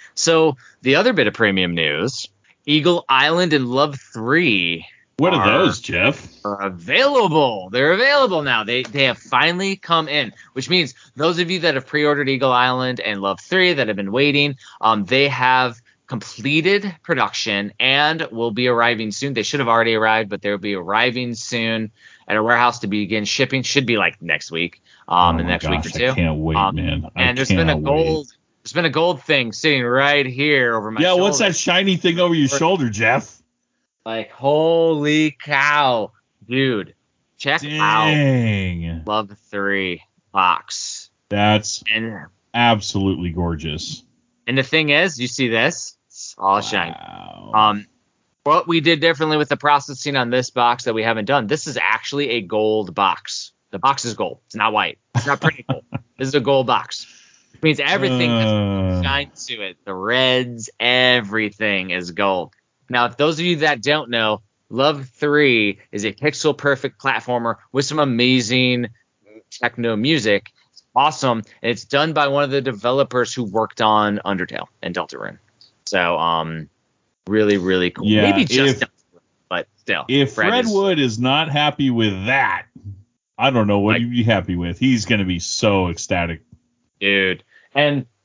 so the other bit of premium news: Eagle Island and Love three.
What are
are
those, Jeff?
are available. They're available now. They they have finally come in, which means those of you that have pre-ordered Eagle Island and Love three that have been waiting, um, they have completed production and will be arriving soon. They should have already arrived, but they'll be arriving soon at a warehouse to begin shipping. Should be like next week, um,
Oh
in the
my
next
gosh,
week or two.
I can't wait,
Um,
man. I
and there's been a
cannot
gold.
wait.
There's been a gold thing sitting right here over my
Yeah,
shoulder.
what's that shiny thing over your shoulder, Jeff?
Like, holy cow, dude! Check out
Dang.
Love three box.
That's
And
absolutely gorgeous.
and the thing is, you see this? It's all shiny.
Wow.
Um, what we did differently with the processing on this box that we haven't done, this is actually a gold box. The box is gold. It's not white. It's not pretty gold. This is a gold box. Which means everything has
Uh,
shine to it. The reds, everything is gold. Now, if those of you that don't know, Love three is a pixel perfect platformer with some amazing techno music. It's awesome. And it's done by one of the developers who worked on Undertale and Deltarune. So, um, really, really cool.
Yeah,
Maybe just
if-
Deltarune, but still.
if
Fred
Fred
is-
Wood is not happy with that, I don't know what
Like-
he'd be happy with. He's going to be so ecstatic.
Dude. And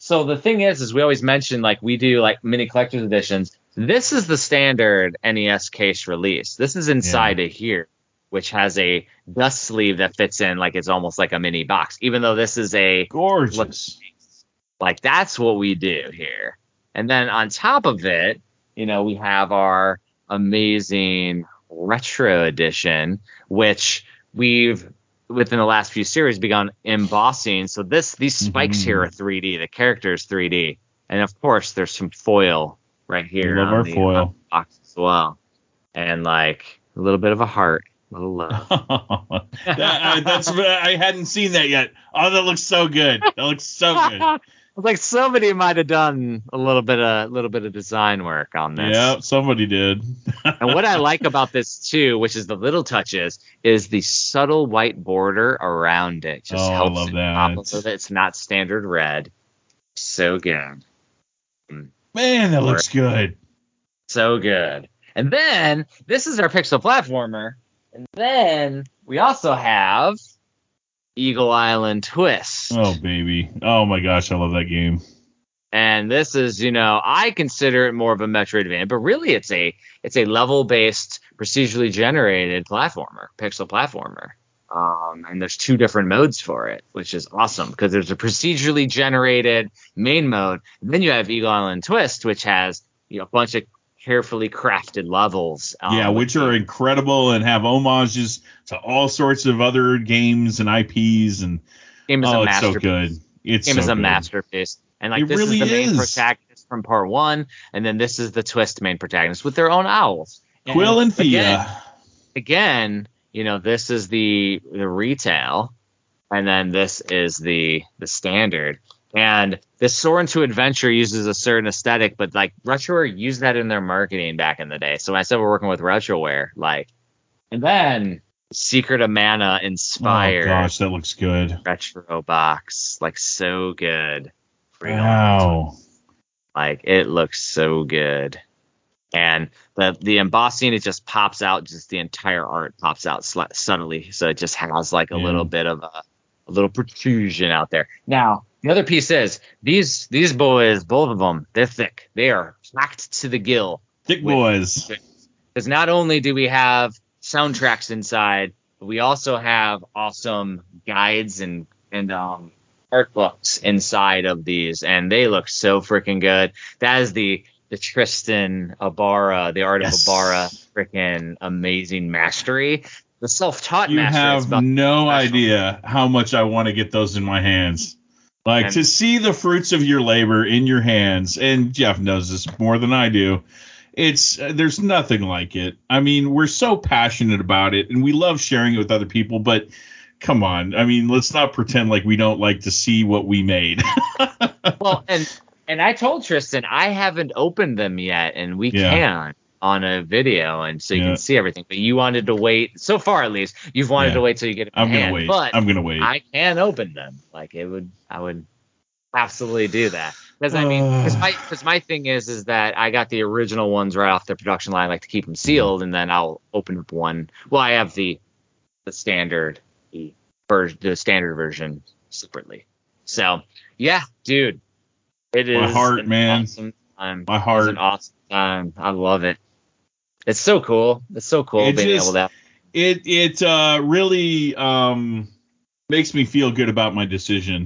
So the thing is, is we always mention like we do like mini collector's editions. This is the standard N E S case release. This is inside
Yeah.
of here, which has a dust sleeve that fits in like it's almost like a mini box. Even though this is a
Gorgeous.
like that's what we do here. And then on top of it, you know, we have our amazing retro edition, which we've within the last few series begun embossing. So this these spikes
Mhm.
here are three D. The character is three D, and of course there's some foil right here.
Love
on
our
the,
foil.
on the box as well, and like a little bit of a heart, a little love.
that, uh, that's I hadn't seen that yet. Oh, that looks so good. That looks so good.
Like somebody might have done a little bit of little bit of design work on this.
Yeah, somebody did.
And what I like about this too, which is the little touches, is the subtle white border around it. Just
Oh, I
helps
love
it
that.
pop a little bit. It's not standard red. So good.
Man, that looks good.
So good. And then this is our pixel platformer. And then we also have Eagle Island Twist.
Oh, baby. Oh, my gosh, I love that game.
And this is, you know, I consider it more of a Metroidvania, but really it's a it's a level-based, procedurally generated platformer, pixel platformer. Um, and there's two different modes for it, which is awesome because there's a procedurally generated main mode, and then you have Eagle Island Twist, which has, you know, a bunch of carefully crafted levels. Um,
Yeah, which are incredible and have homages to all sorts of other games and I Ps. And
game is
oh,
a
it's so
masterpiece.
good. It's
Game
so
is a
good.
masterpiece. And like
It
this
really
is the main
is.
protagonist from part one, and then this is the Twist main protagonist with their own owls.
Quill and
again,
Thea.
again, you know, this is the the retail, and then this is the the standard. And this Soarin' to Adventure uses a certain aesthetic, but like Retroware used that in their marketing back in the day. So when I said we're working with Retroware, like, and then Secret of Mana inspired
Oh, gosh, that looks good.
retro box, like so good.
Wow.
Like it looks so good. And the the embossing, it just pops out, just the entire art pops out sl- subtly. So it just has like a
Yeah.
little bit of a, a little protrusion out there. Now, the other piece is these these boys, both of them, they're thick. They are packed to the gill.
Thick
with-
boys.
Because not only do we have soundtracks inside, but we also have awesome guides and and um art books inside of these, and they look so freaking good. That is the the Tristan Ibarra, the Art
Yes.
of Ibarra, freaking amazing mastery. The self-taught
You
mastery. is
have
about
no
special.
idea how much I want to get those in my hands. Like
And-
to see the fruits of your labor in your hands, and Jeff knows this more than I do. It's uh, there's nothing like it. I mean, we're so passionate about it, and we love sharing it with other people. But come on, I mean, let's not pretend like we don't like to see what we made.
Well, and and I told Tristan I haven't opened them yet, and we
Yeah.
can on a video, and so you
Yeah.
can see everything. But you wanted to wait, so far at least, you've wanted
Yeah.
to wait till you get it in
I'm gonna
hand.
wait.
But
I'm gonna wait.
I can open them. Like it would, I would absolutely do that. Because I mean, because my because my thing is is that I got the original ones right off the production line. I like to keep them sealed, and then I'll open up one. Well, I have the the standard the version, the standard version separately. So yeah, dude, it is
My heart,
an
man.
awesome time.
My
It's
heart.
an awesome time. I love it. It's so cool. It's so cool
It
being
just-
able to.
It it uh, really um, makes me feel good about my decision.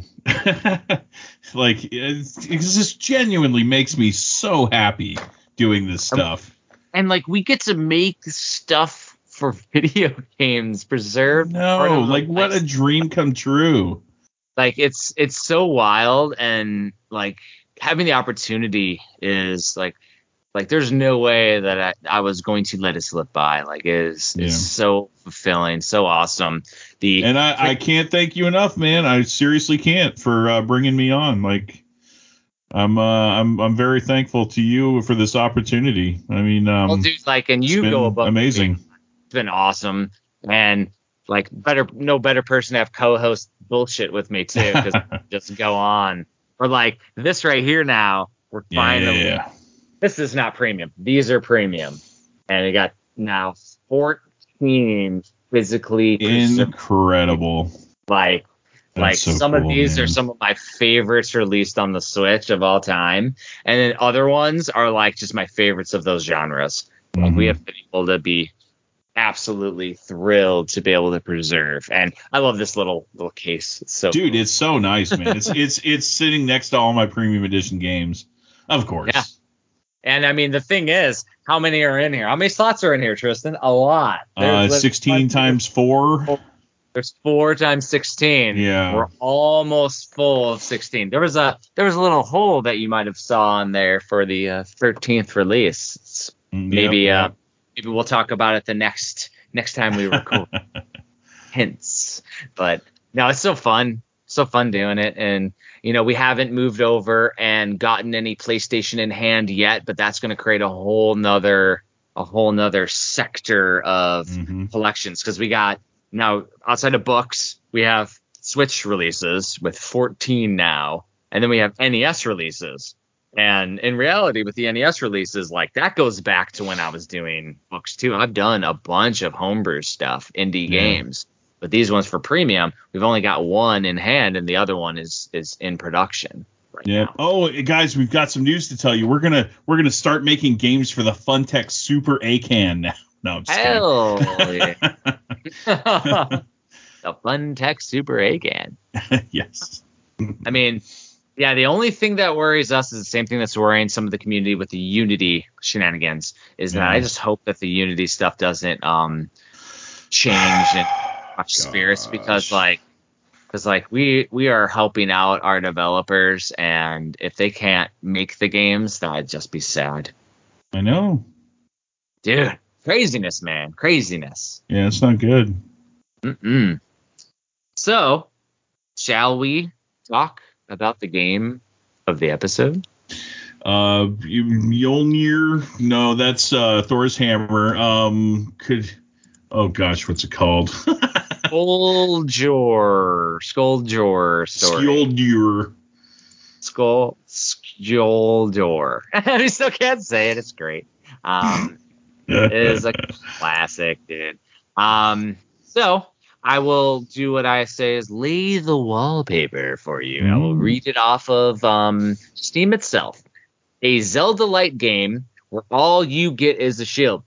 Like it, it just genuinely makes me so happy doing this stuff.
And like we get to make stuff for video games preserved. part
No,
of the
like what a
life.
dream come true.
Like it's it's so wild, and like having the opportunity is like like there's no way that I, I was going to let it slip by. Like it is
Yeah.
it's so fulfilling, so awesome. The
And I, I can't thank you enough, man. I seriously can't for uh, bringing me on. Like I'm uh, I'm I'm very thankful to you for this opportunity. I mean, um,
well, dude, like, and
it's
you
been
go above and
amazing.
beyond. It's been awesome, and like better, no better person to have co-host bullshit with me too, because just go on. Or like this right here now, we're
Yeah,
finally.
yeah, yeah.
This is not premium. These are premium, and we got now fourteen physically preserved,
Incredible.
like Like
That's so
some
cool,
of these
man.
are some of my favorites released on the Switch of all time, and then other ones are like just my favorites of those genres. Like
Mhm.
we have been able to be absolutely thrilled to be able to preserve, and I love this little little case. It's so
Dude,
cool.
it's so nice, man. It's it's it's sitting next to all my premium edition games, of course.
Yeah. And I mean, the thing is, how many are in here? How many slots are in here, Tristan? A lot.
Uh,
There's
sixteen times four.
There's four times sixteen.
Yeah.
We're almost full of sixteen. There was a there was a little hole that you might have saw on there for the uh, thirteenth release. It's
Mm,
maybe
yep,
uh
yep.
maybe we'll talk about it the next next time we record. Hints. But no, it's so fun. So fun doing it. And you know, we haven't moved over and gotten any PlayStation in hand yet, but that's going to create a whole nother a whole nother sector of
Mhm.
collections, because we got now outside of books, we have Switch releases with fourteen now, and then we have N E S releases. And in reality, with the N E S releases, like that goes back to when I was doing books too. I've done a bunch of homebrew stuff, indie
Yeah.
games, but these ones for premium, we've only got one in hand, and the other one is is in production right
Yep.
now.
Oh, guys, we've got some news to tell you. We're gonna we're gonna start making games for the Funtech Super A CAN now. No, I'm just
Hell
kidding.
yeah. The Funtech Super A CAN.
Yes.
I mean, yeah, the only thing that worries us is the same thing that's worrying some of the community with the Unity shenanigans, is that
Yeah.
I just hope that the Unity stuff doesn't um change in much spirits, because
Gosh.
like because like we we are helping out our developers, and if they can't make the games, then I'd just be sad.
I know.
Dude, craziness, man, craziness.
Yeah, it's not good.
Mm-mm. So, shall we talk about the game of the episode?
Uh, Mjolnir. No, that's uh, Thor's hammer. Um, could. Oh gosh, what's it called?
Skullgjor, Skullgjor story.
Skjoldjur.
Skull, Skjoldjor. I still can't say it. It's great. Um, it is a classic, dude. Um, so I will do what I say is lay the wallpaper for you. I will
Mm.
read it off of um, Steam itself. A Zelda-like game where all you get is a shield.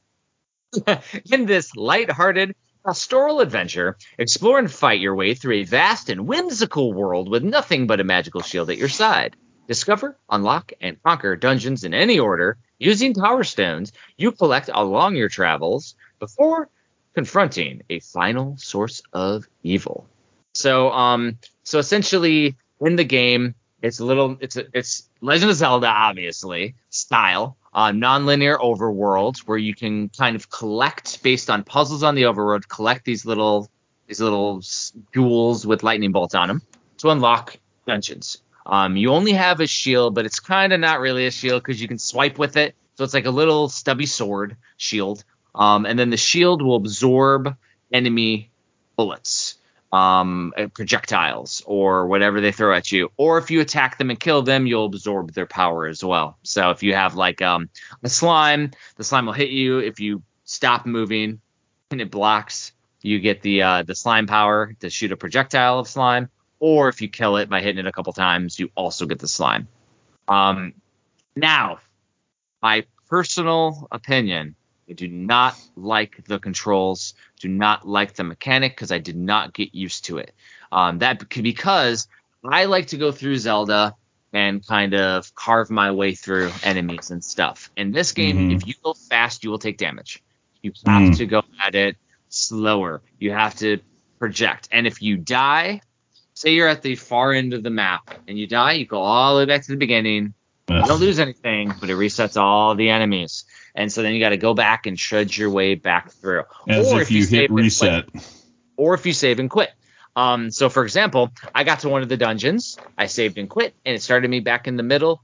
In this lighthearted pastoral adventure, explore and fight your way through a vast and whimsical world with nothing but a magical shield at your side. Discover, unlock, and conquer dungeons in any order using power stones you collect along your travels before confronting a final source of evil. So, um, so essentially, in the game, it's a little, it's a, it's Legend of Zelda, obviously, style, uh, non-linear overworld where you can kind of collect based on puzzles on the overworld, collect these little, these little s- jewels with lightning bolts on them to unlock dungeons. Um, you only have a shield, but it's kind of not really a shield because you can swipe with it. So it's like a little stubby sword shield. Um, and then the shield will absorb enemy bullets, um, uh, projectiles, or whatever they throw at you. Or if you attack them and kill them, you'll absorb their power as well. So if you have like um, a slime, the slime will hit you. If you stop moving and it blocks, you get the uh, the slime power to shoot a projectile of slime. Or if you kill it by hitting it a couple times, you also get the slime. Um, now, my personal opinion, I do not like the controls, do not like the mechanic, because I did not get used to it. Um, that because I like to go through Zelda and kind of carve my way through enemies and stuff. In this game,
Mhm.
if you go fast, you will take damage. You have
Mm.
to go at it slower. You have to project. And if you die, say you're at the far end of the map and you die, you go all the way back to the beginning. You don't lose anything, but it resets all the enemies. And so then you got to go back and trudge your way back through.
As
or
if you
save
hit
and quit.
reset.
Or if you save and quit. Um, so, for example, I got to one of the dungeons. I saved and quit, and it started me back in the middle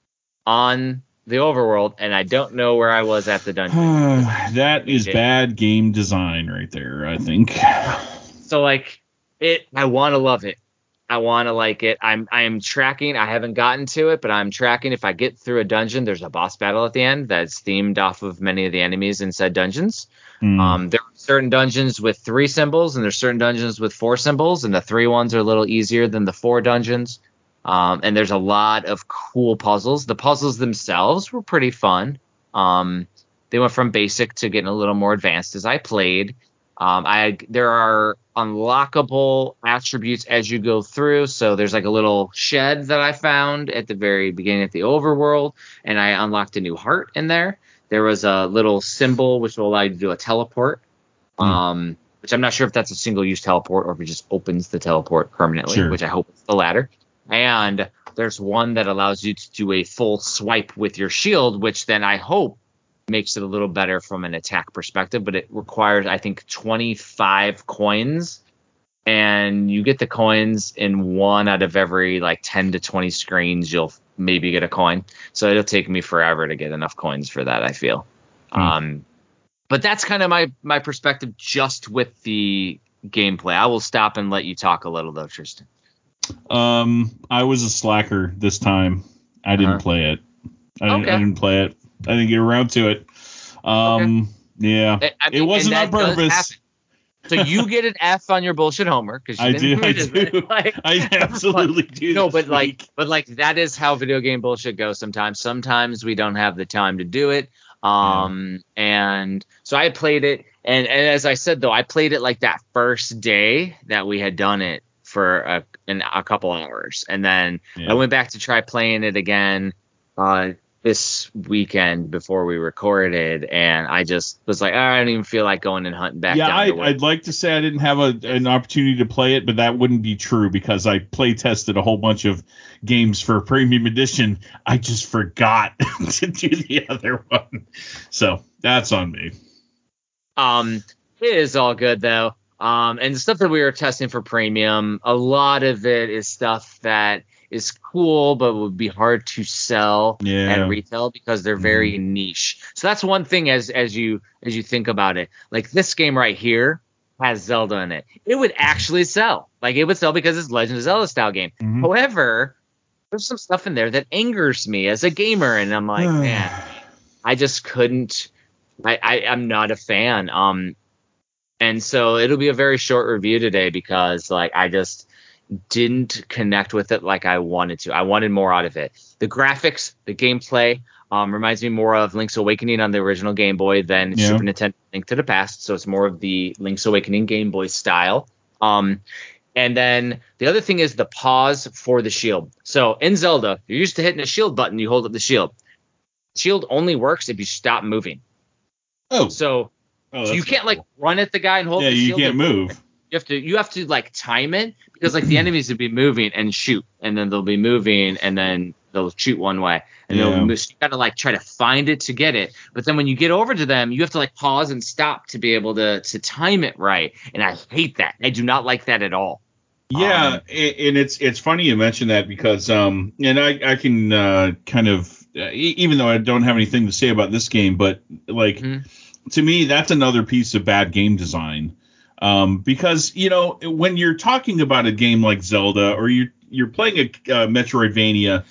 on the overworld, and I don't know where I was at the dungeon.
That is bad game design right there, I think.
So, like, it, I want to love it. I want to like it. I'm I'm tracking. I haven't gotten to it, but I'm tracking. If I get through a dungeon, there's a boss battle at the end that's themed off of many of the enemies in said dungeons.
Mm.
Um, there are certain dungeons with three symbols, and there's certain dungeons with four symbols, and the three ones are a little easier than the four dungeons. Um, and there's a lot of cool puzzles. The puzzles themselves were pretty fun. Um, they went from basic to getting a little more advanced as I played. Um, I there are unlockable attributes as you go through. So there's like a little shed that I found at the very beginning of the overworld, and I unlocked a new heart in there. There was a little symbol which will allow you to do a teleport, mm. um, which I'm not sure if that's a single-use teleport or if it just opens the teleport permanently,
sure.
which I hope is the latter. And there's one that allows you to do a full swipe with your shield, which then I hope makes it a little better from an attack perspective, but it requires, I think, twenty-five coins, and you get the coins in one out of every like ten to twenty screens. You'll maybe get a coin, so it'll take me forever to get enough coins for that, I feel. Hmm. Um, but that's kind of my my perspective just with the gameplay. I will stop and let you talk a little though, Tristan.
Um, I was a slacker this time. I didn't uh-huh. play it. I didn't,
okay.
I didn't play it. I didn't get around to it. Um, okay. Yeah, I mean, it wasn't on purpose.
So you get an F on your bullshit homework because
I do. I do. Like, I absolutely do.
No, but like, week. but like that is how video game bullshit goes. Sometimes, sometimes we don't have the time to do it. Um, yeah. and so I played it, and, and as I said though, I played it like that first day that we had done it for a, in a couple hours, and then yeah. I went back to try playing it again. Uh, this weekend before we recorded, and I just was like, oh, I don't even feel like going and hunting back
yeah,
down
I,
to
I'd like to say I didn't have a, an opportunity to play it, but that wouldn't be true because I play tested a whole bunch of games for Premium Edition. I just forgot to do the other one. So that's on me.
Um, it is all good, though. Um, and the stuff that we were testing for Premium, a lot of it is stuff that is cool, but would be hard to sell
yeah.
at retail because they're very mm. niche. So that's one thing as as you as you think about it. Like this game right here has Zelda in it. It would actually sell. Like it would sell because it's Legend of Zelda style game. Mm-hmm. However, there's some stuff in there that angers me as a gamer, and I'm like, man, I just couldn't. I, I I'm not a fan. Um, and so it'll be a very short review today because like I just didn't connect with it like I wanted to. I wanted more out of it. The graphics, the gameplay um, reminds me more of Link's Awakening on the original Game Boy than yeah. Super Nintendo Link to the Past. So it's more of the Link's Awakening Game Boy style. Um, and then the other thing is the pause for the shield. So in Zelda, you're used to hitting a shield button. You hold up the shield. Shield only works if you stop moving.
Oh.
So,
oh,
so you can't cool. like run at the guy and hold
yeah,
the shield.
Yeah, you can't move.
You have to you have to like time it because like the enemies would be moving and shoot, and then they'll be moving and then they'll shoot one way, and
yeah.
they'll move. So you gotta like try to find it to get it. But then when you get over to them, you have to like pause and stop to be able to to time it right. And I hate that. I do not like that at all.
Yeah, um, and it's it's funny you mention that because um and I I can uh, kind of uh, even though I don't have anything to say about this game, but like mm-hmm. to me that's another piece of bad game design. Um, because, you know, when you're talking about a game like Zelda or you're, you're playing a uh, Metroidvania,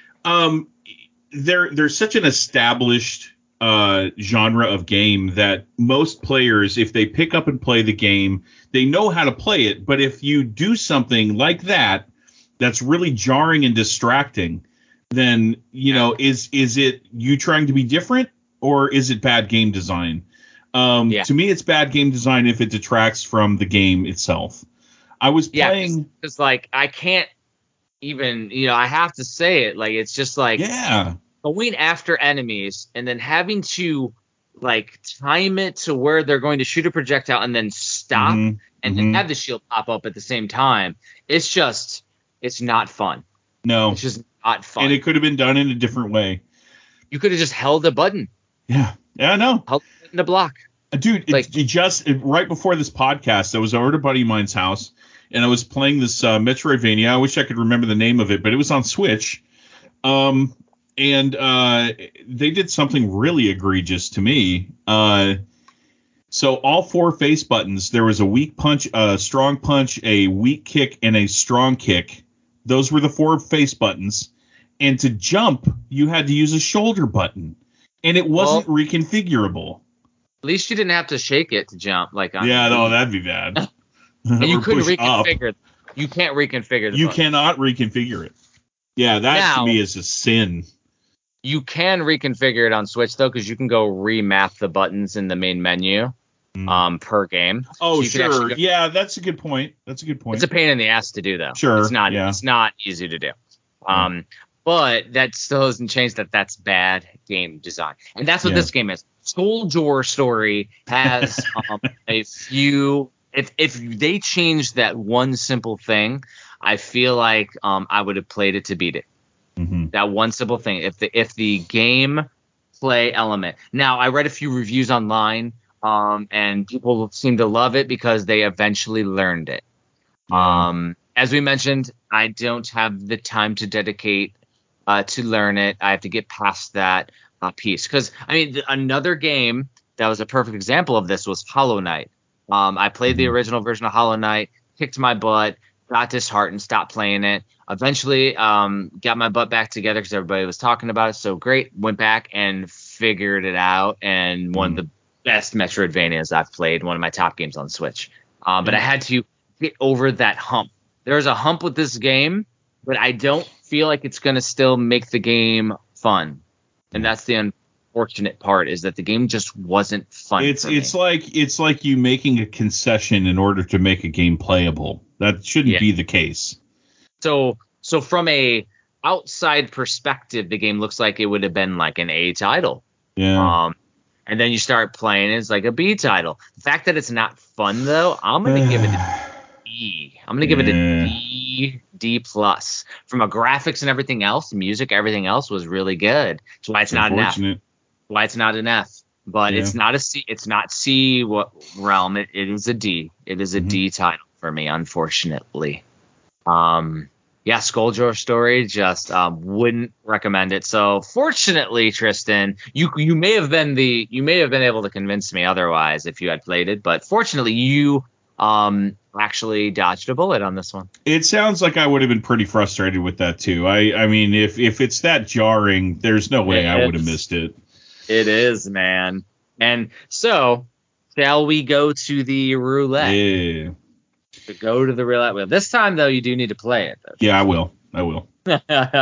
um, there there's such an established uh, genre of game that most players, if they pick up and play the game, they know how to play it. But if you do something like that, that's really jarring and distracting, then, you know, is is it you trying to be different or is it bad game design? Um, yeah. To me, it's bad game design if it detracts from the game itself. I was playing
yeah, because like I can't even, you know, I have to say it. Like it's just like
yeah,
going after enemies and then having to like time it to where they're going to shoot a projectile and then stop
mm-hmm.
and
mm-hmm.
then have the shield pop up at the same time. It's just it's not fun.
No,
it's just not fun.
And it could have been done in a different way.
You could have just held a button.
Yeah, yeah, I know.
Held the block.
Dude, like, it, it just it, right before this podcast, I was over at a buddy of mine's house, and I was playing this uh, Metroidvania. I wish I could remember the name of it, but it was on Switch. Um, and uh, they did something really egregious to me. Uh, so all four face buttons, there was a weak punch, a strong punch, a weak kick, and a strong kick. Those were the four face buttons. And to jump, you had to use a shoulder button, and it wasn't well, reconfigurable.
least you didn't have to shake it to jump. Like on
Yeah,
the
no,
Wii.
that'd be bad.
And you
Or
couldn't
push up.
reconfigure. You can't reconfigure the
You
button.
cannot reconfigure it. Yeah, that
Now-
to me is a sin.
You can reconfigure it on Switch though, because you can go remap the buttons in the main menu
Mm.
um, per game.
Oh,
So you can actually
sure.
go-
Yeah, that's a good point. That's a good point.
It's a pain in the ass to do though.
Sure,
It's not.
yeah.
It's not easy to do. Um, but that still doesn't change that that's bad game design, and that's what
Yeah.
this game is. Soldier Story has um, a few. If if they changed that one simple thing, I feel like um, I would have played it to beat it.
Mhm.
That one simple thing. If the if the game play element. Now I read a few reviews online, um, and people seem to love it because they eventually learned it.
Yeah.
Um, as we mentioned, I don't have the time to dedicate uh, to learn it. I have to get past that uh, piece because I mean th- another game that was a perfect example of this was Hollow Knight. Um, I played the
Mhm.
original version of Hollow Knight, kicked my butt, got disheartened, stopped playing it. Eventually, um, got my butt back together because everybody was talking about it. So great, went back and figured it out, and one
Mhm.
of the best Metroidvanias I've played, one of my top games on Switch. Um, but
Yeah.
I had to get over that hump. There's a hump with this game, but I don't feel like it's going to still make the game fun. And
Yeah.
that's the unfortunate part, is that the game just wasn't fun
It's
for
it's
me.
like it's like you making a concession in order to make a game playable. That shouldn't
Yeah.
be the case.
So so from a outside perspective, the game looks like it would have been like an A title.
Yeah.
Um, and then you start playing, it's like a B title. The fact that it's not fun though, I'm gonna give it a D. I'm gonna give it a
Yeah.
D, D plus. From a graphics and everything else, music, everything else was really good. That's why it's not an F.
Unfortunate.
Why it's not an F. But
Yeah.
it's not a C. It's not C what realm. It, it is a D. It is a
Mhm.
D title for me, unfortunately. Um, yeah, Skulljar Story, just um, wouldn't recommend it. So fortunately, Tristan, you you may have been the you may have been able to convince me otherwise if you had played it, but fortunately you um actually dodged a bullet on this one.
It sounds like I would have been pretty frustrated with that too. I I mean, if if it's that jarring, there's no way I would have
It's-
missed it.
It is, man. And so, shall we go to the roulette?
Yeah.
To go to the roulette wheel. This time, though, you do need to play it.
Yeah, I will. I will.
Though.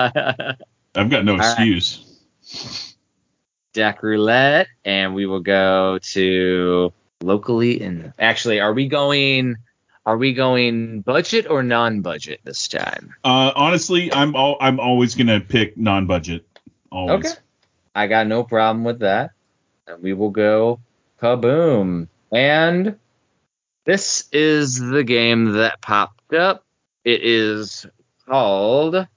I've got no
right.
excuse.
Deck roulette, and we will go to locally. And actually, are we going? Are we going budget or non-budget this time?
Uh, honestly, I'm all, I'm always gonna pick non-budget. Always.
Okay. I got no problem with that. And we will go kaboom. And this is the game that popped up. It is called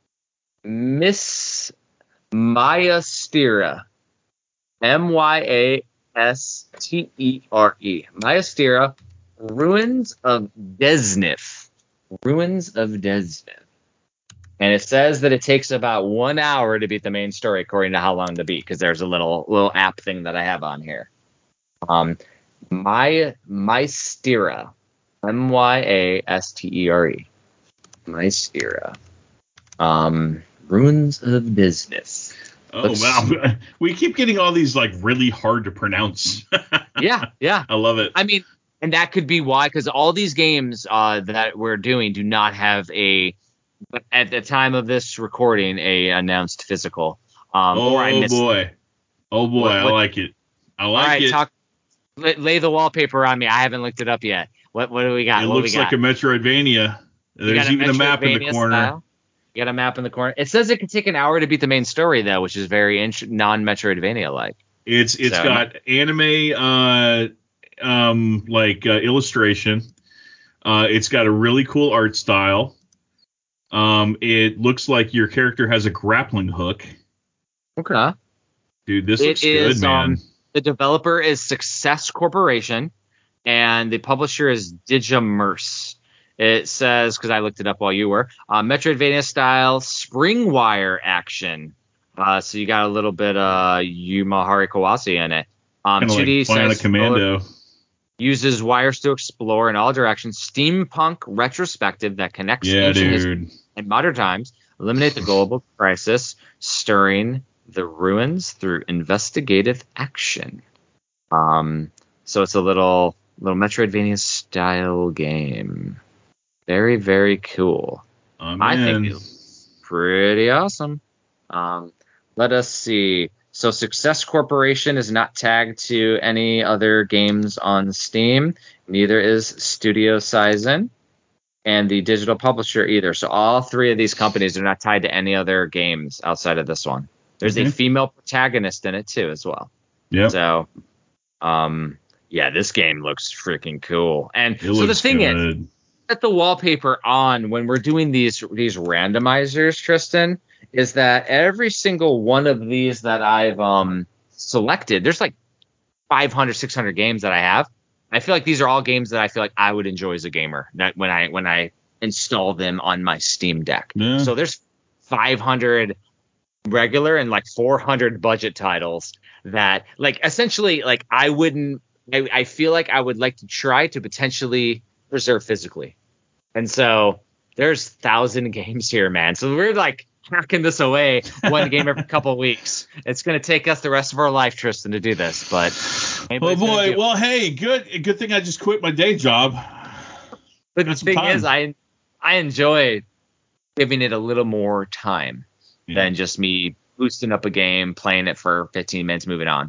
Miss Myastere. M Y A S T E R E. Myastere, Ruins of Desnif. Ruins of Desnif. And it says that it takes about one hour to beat the main story, according to how long to beat, because there's a little little app thing that I have on here. Um, My Myastere, M Y A S T E R E, Myastere. Um, Ruins of Desnif.
Oh
Let's-
wow, we keep getting all these like really hard to pronounce.
Yeah, yeah.
I love it.
I mean, and that could be why, because all these games uh, that we're doing do not have a, at the time of this recording, a announced physical. Um,
oh
or I missed.
boy, oh boy,
What-
I
what-
like it. I
All
like
right,
it.
talk. Lay, lay the wallpaper on me. I haven't looked it up yet. What what do we got?
it
what
looks
we got?
like a Metroidvania.
You
There's
got
even a map in the
Metroidvania
corner.
style? You got a map in the corner. It says it could take an hour to beat the main story though, which is very int- non-Metroidvania like.
It's it's
So-
got anime uh um like uh, illustration. Uh, it's got a really cool art style. Um, it looks like your character has a grappling hook.
Okay.
Dude, this
It
looks
is,
good, man.
um, The developer is Success Corporation, and the publisher is Digimerse. It says, because I looked it up while you were, uh, Metroidvania style spring wire action. Uh, so you got a little bit uh Yumahari Kawase in it. Um,
Kind of
two D
like Bionic
side-scroller,
Commando.
uses wires to explore in all directions. Steampunk retrospective that connects
Yeah,
ancient history
dude.
and modern times. Eliminate the global crisis, stirring the ruins through investigative action. Um, so it's a little little Metroidvania style game. Very, very cool.
I'm
I think
in.
it's pretty awesome. Um, let us see. So Success Corporation is not tagged to any other games on Steam. Neither is Studio Saizen and the digital publisher either. So all three of these companies are not tied to any other games outside of this one. There's
Okay.
a female protagonist in it too as well.
Yep.
So, um, yeah, this game looks freaking cool. And
It
so the
looks
thing is,
good.
set the wallpaper on when we're doing these these randomizers, Tristan, is that every single one of these that I've um selected, there's like five hundred, six hundred games that I have. I feel like these are all games that I feel like I would enjoy as a gamer that when I when I install them on my Steam Deck.
Yeah.
So there's five hundred regular and like four hundred budget titles that like essentially like I wouldn't I, I feel like I would like to try to potentially preserve physically. And so there's thousand games here, man. So we're like hacking this away one game every couple of weeks. It's going to take us the rest of our life, Tristan, to do this. But
Oh boy. Well, hey, good good thing I just quit my day job.
But the
Got some
thing
time.
is, I I enjoy giving it a little more time
Yeah.
than just me boosting up a game, playing it for fifteen minutes, moving on.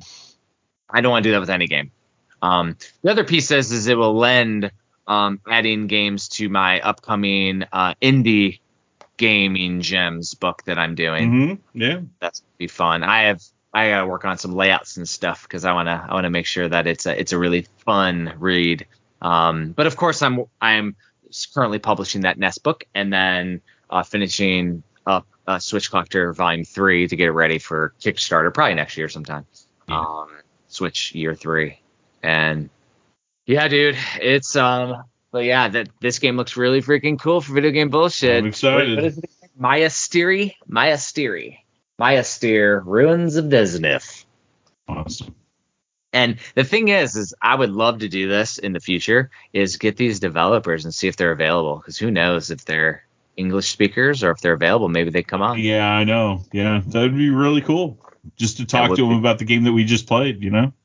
I don't want to do that with any game. Um, the other piece is, is it will lend um, adding games to my upcoming uh, indie gaming gems book that I'm doing.
Mm-hmm. Yeah.
That's gonna be fun. I have I gotta work on some layouts and stuff because I wanna I wanna make sure that it's a it's a really fun read. Um, but of course I'm I'm currently publishing that Nest book and then uh, finishing up uh, Switch Collector Volume Three to get it ready for Kickstarter probably next year sometime.
Yeah.
Um, Switch Year Three, and yeah, dude, it's um. But yeah, that this game looks really freaking cool for video game bullshit.
I'm excited.
What, what is it? Maya Steri? Maya Steri. Maya Steer, Ruins of Deznith.
Awesome.
And the thing is, is I would love to do this in the future, is get these developers and see if they're available. Because who knows if they're English speakers or if they're available, maybe they come on.
Yeah, I know. Yeah, that'd be really cool. Just to talk
would
to them
be.
about the game that we just played, you know?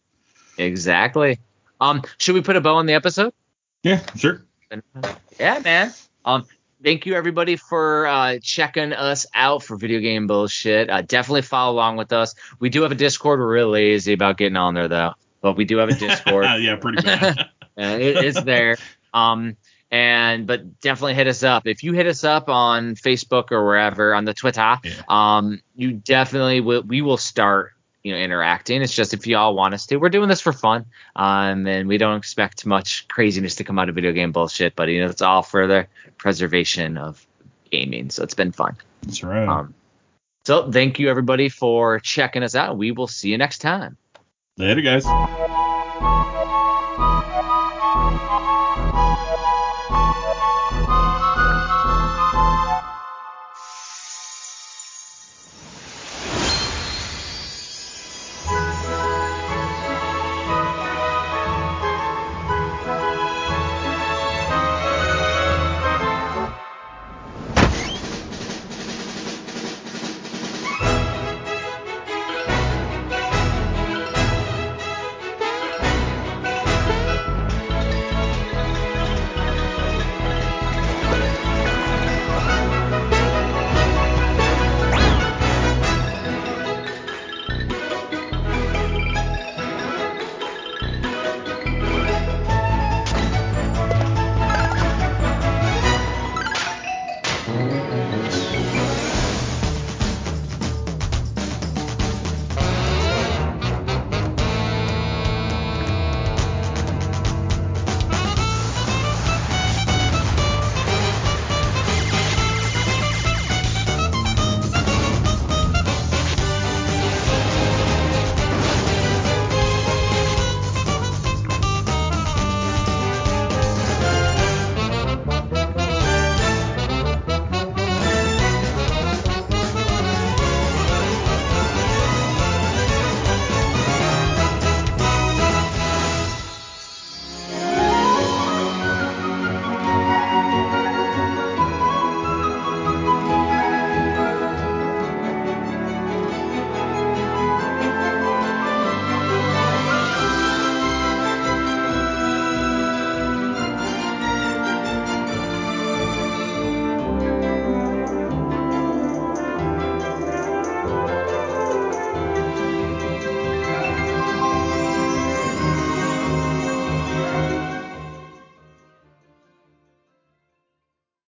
Exactly. Um, should we put a bow on the episode?
Yeah, sure.
Yeah, man. Um, thank you everybody for uh, checking us out for Video Game Bullshit. Uh, definitely follow along with us. We do have a Discord. We're real lazy about getting on there though, but we do have a Discord.
Yeah, pretty bad.
Uh, it, it's there. Um, and but definitely hit us up. If you hit us up on Facebook or wherever on the Twitter,
Yeah.
um, you definitely will. We will start, you know, interacting. It's just if y'all want us to. We're doing this for fun, um, and we don't expect much craziness to come out of Video Game Bullshit. But you know, it's all for the preservation of gaming. So it's been fun.
That's right.
Um, so thank you everybody for checking us out. We will see you next time.
Later, guys.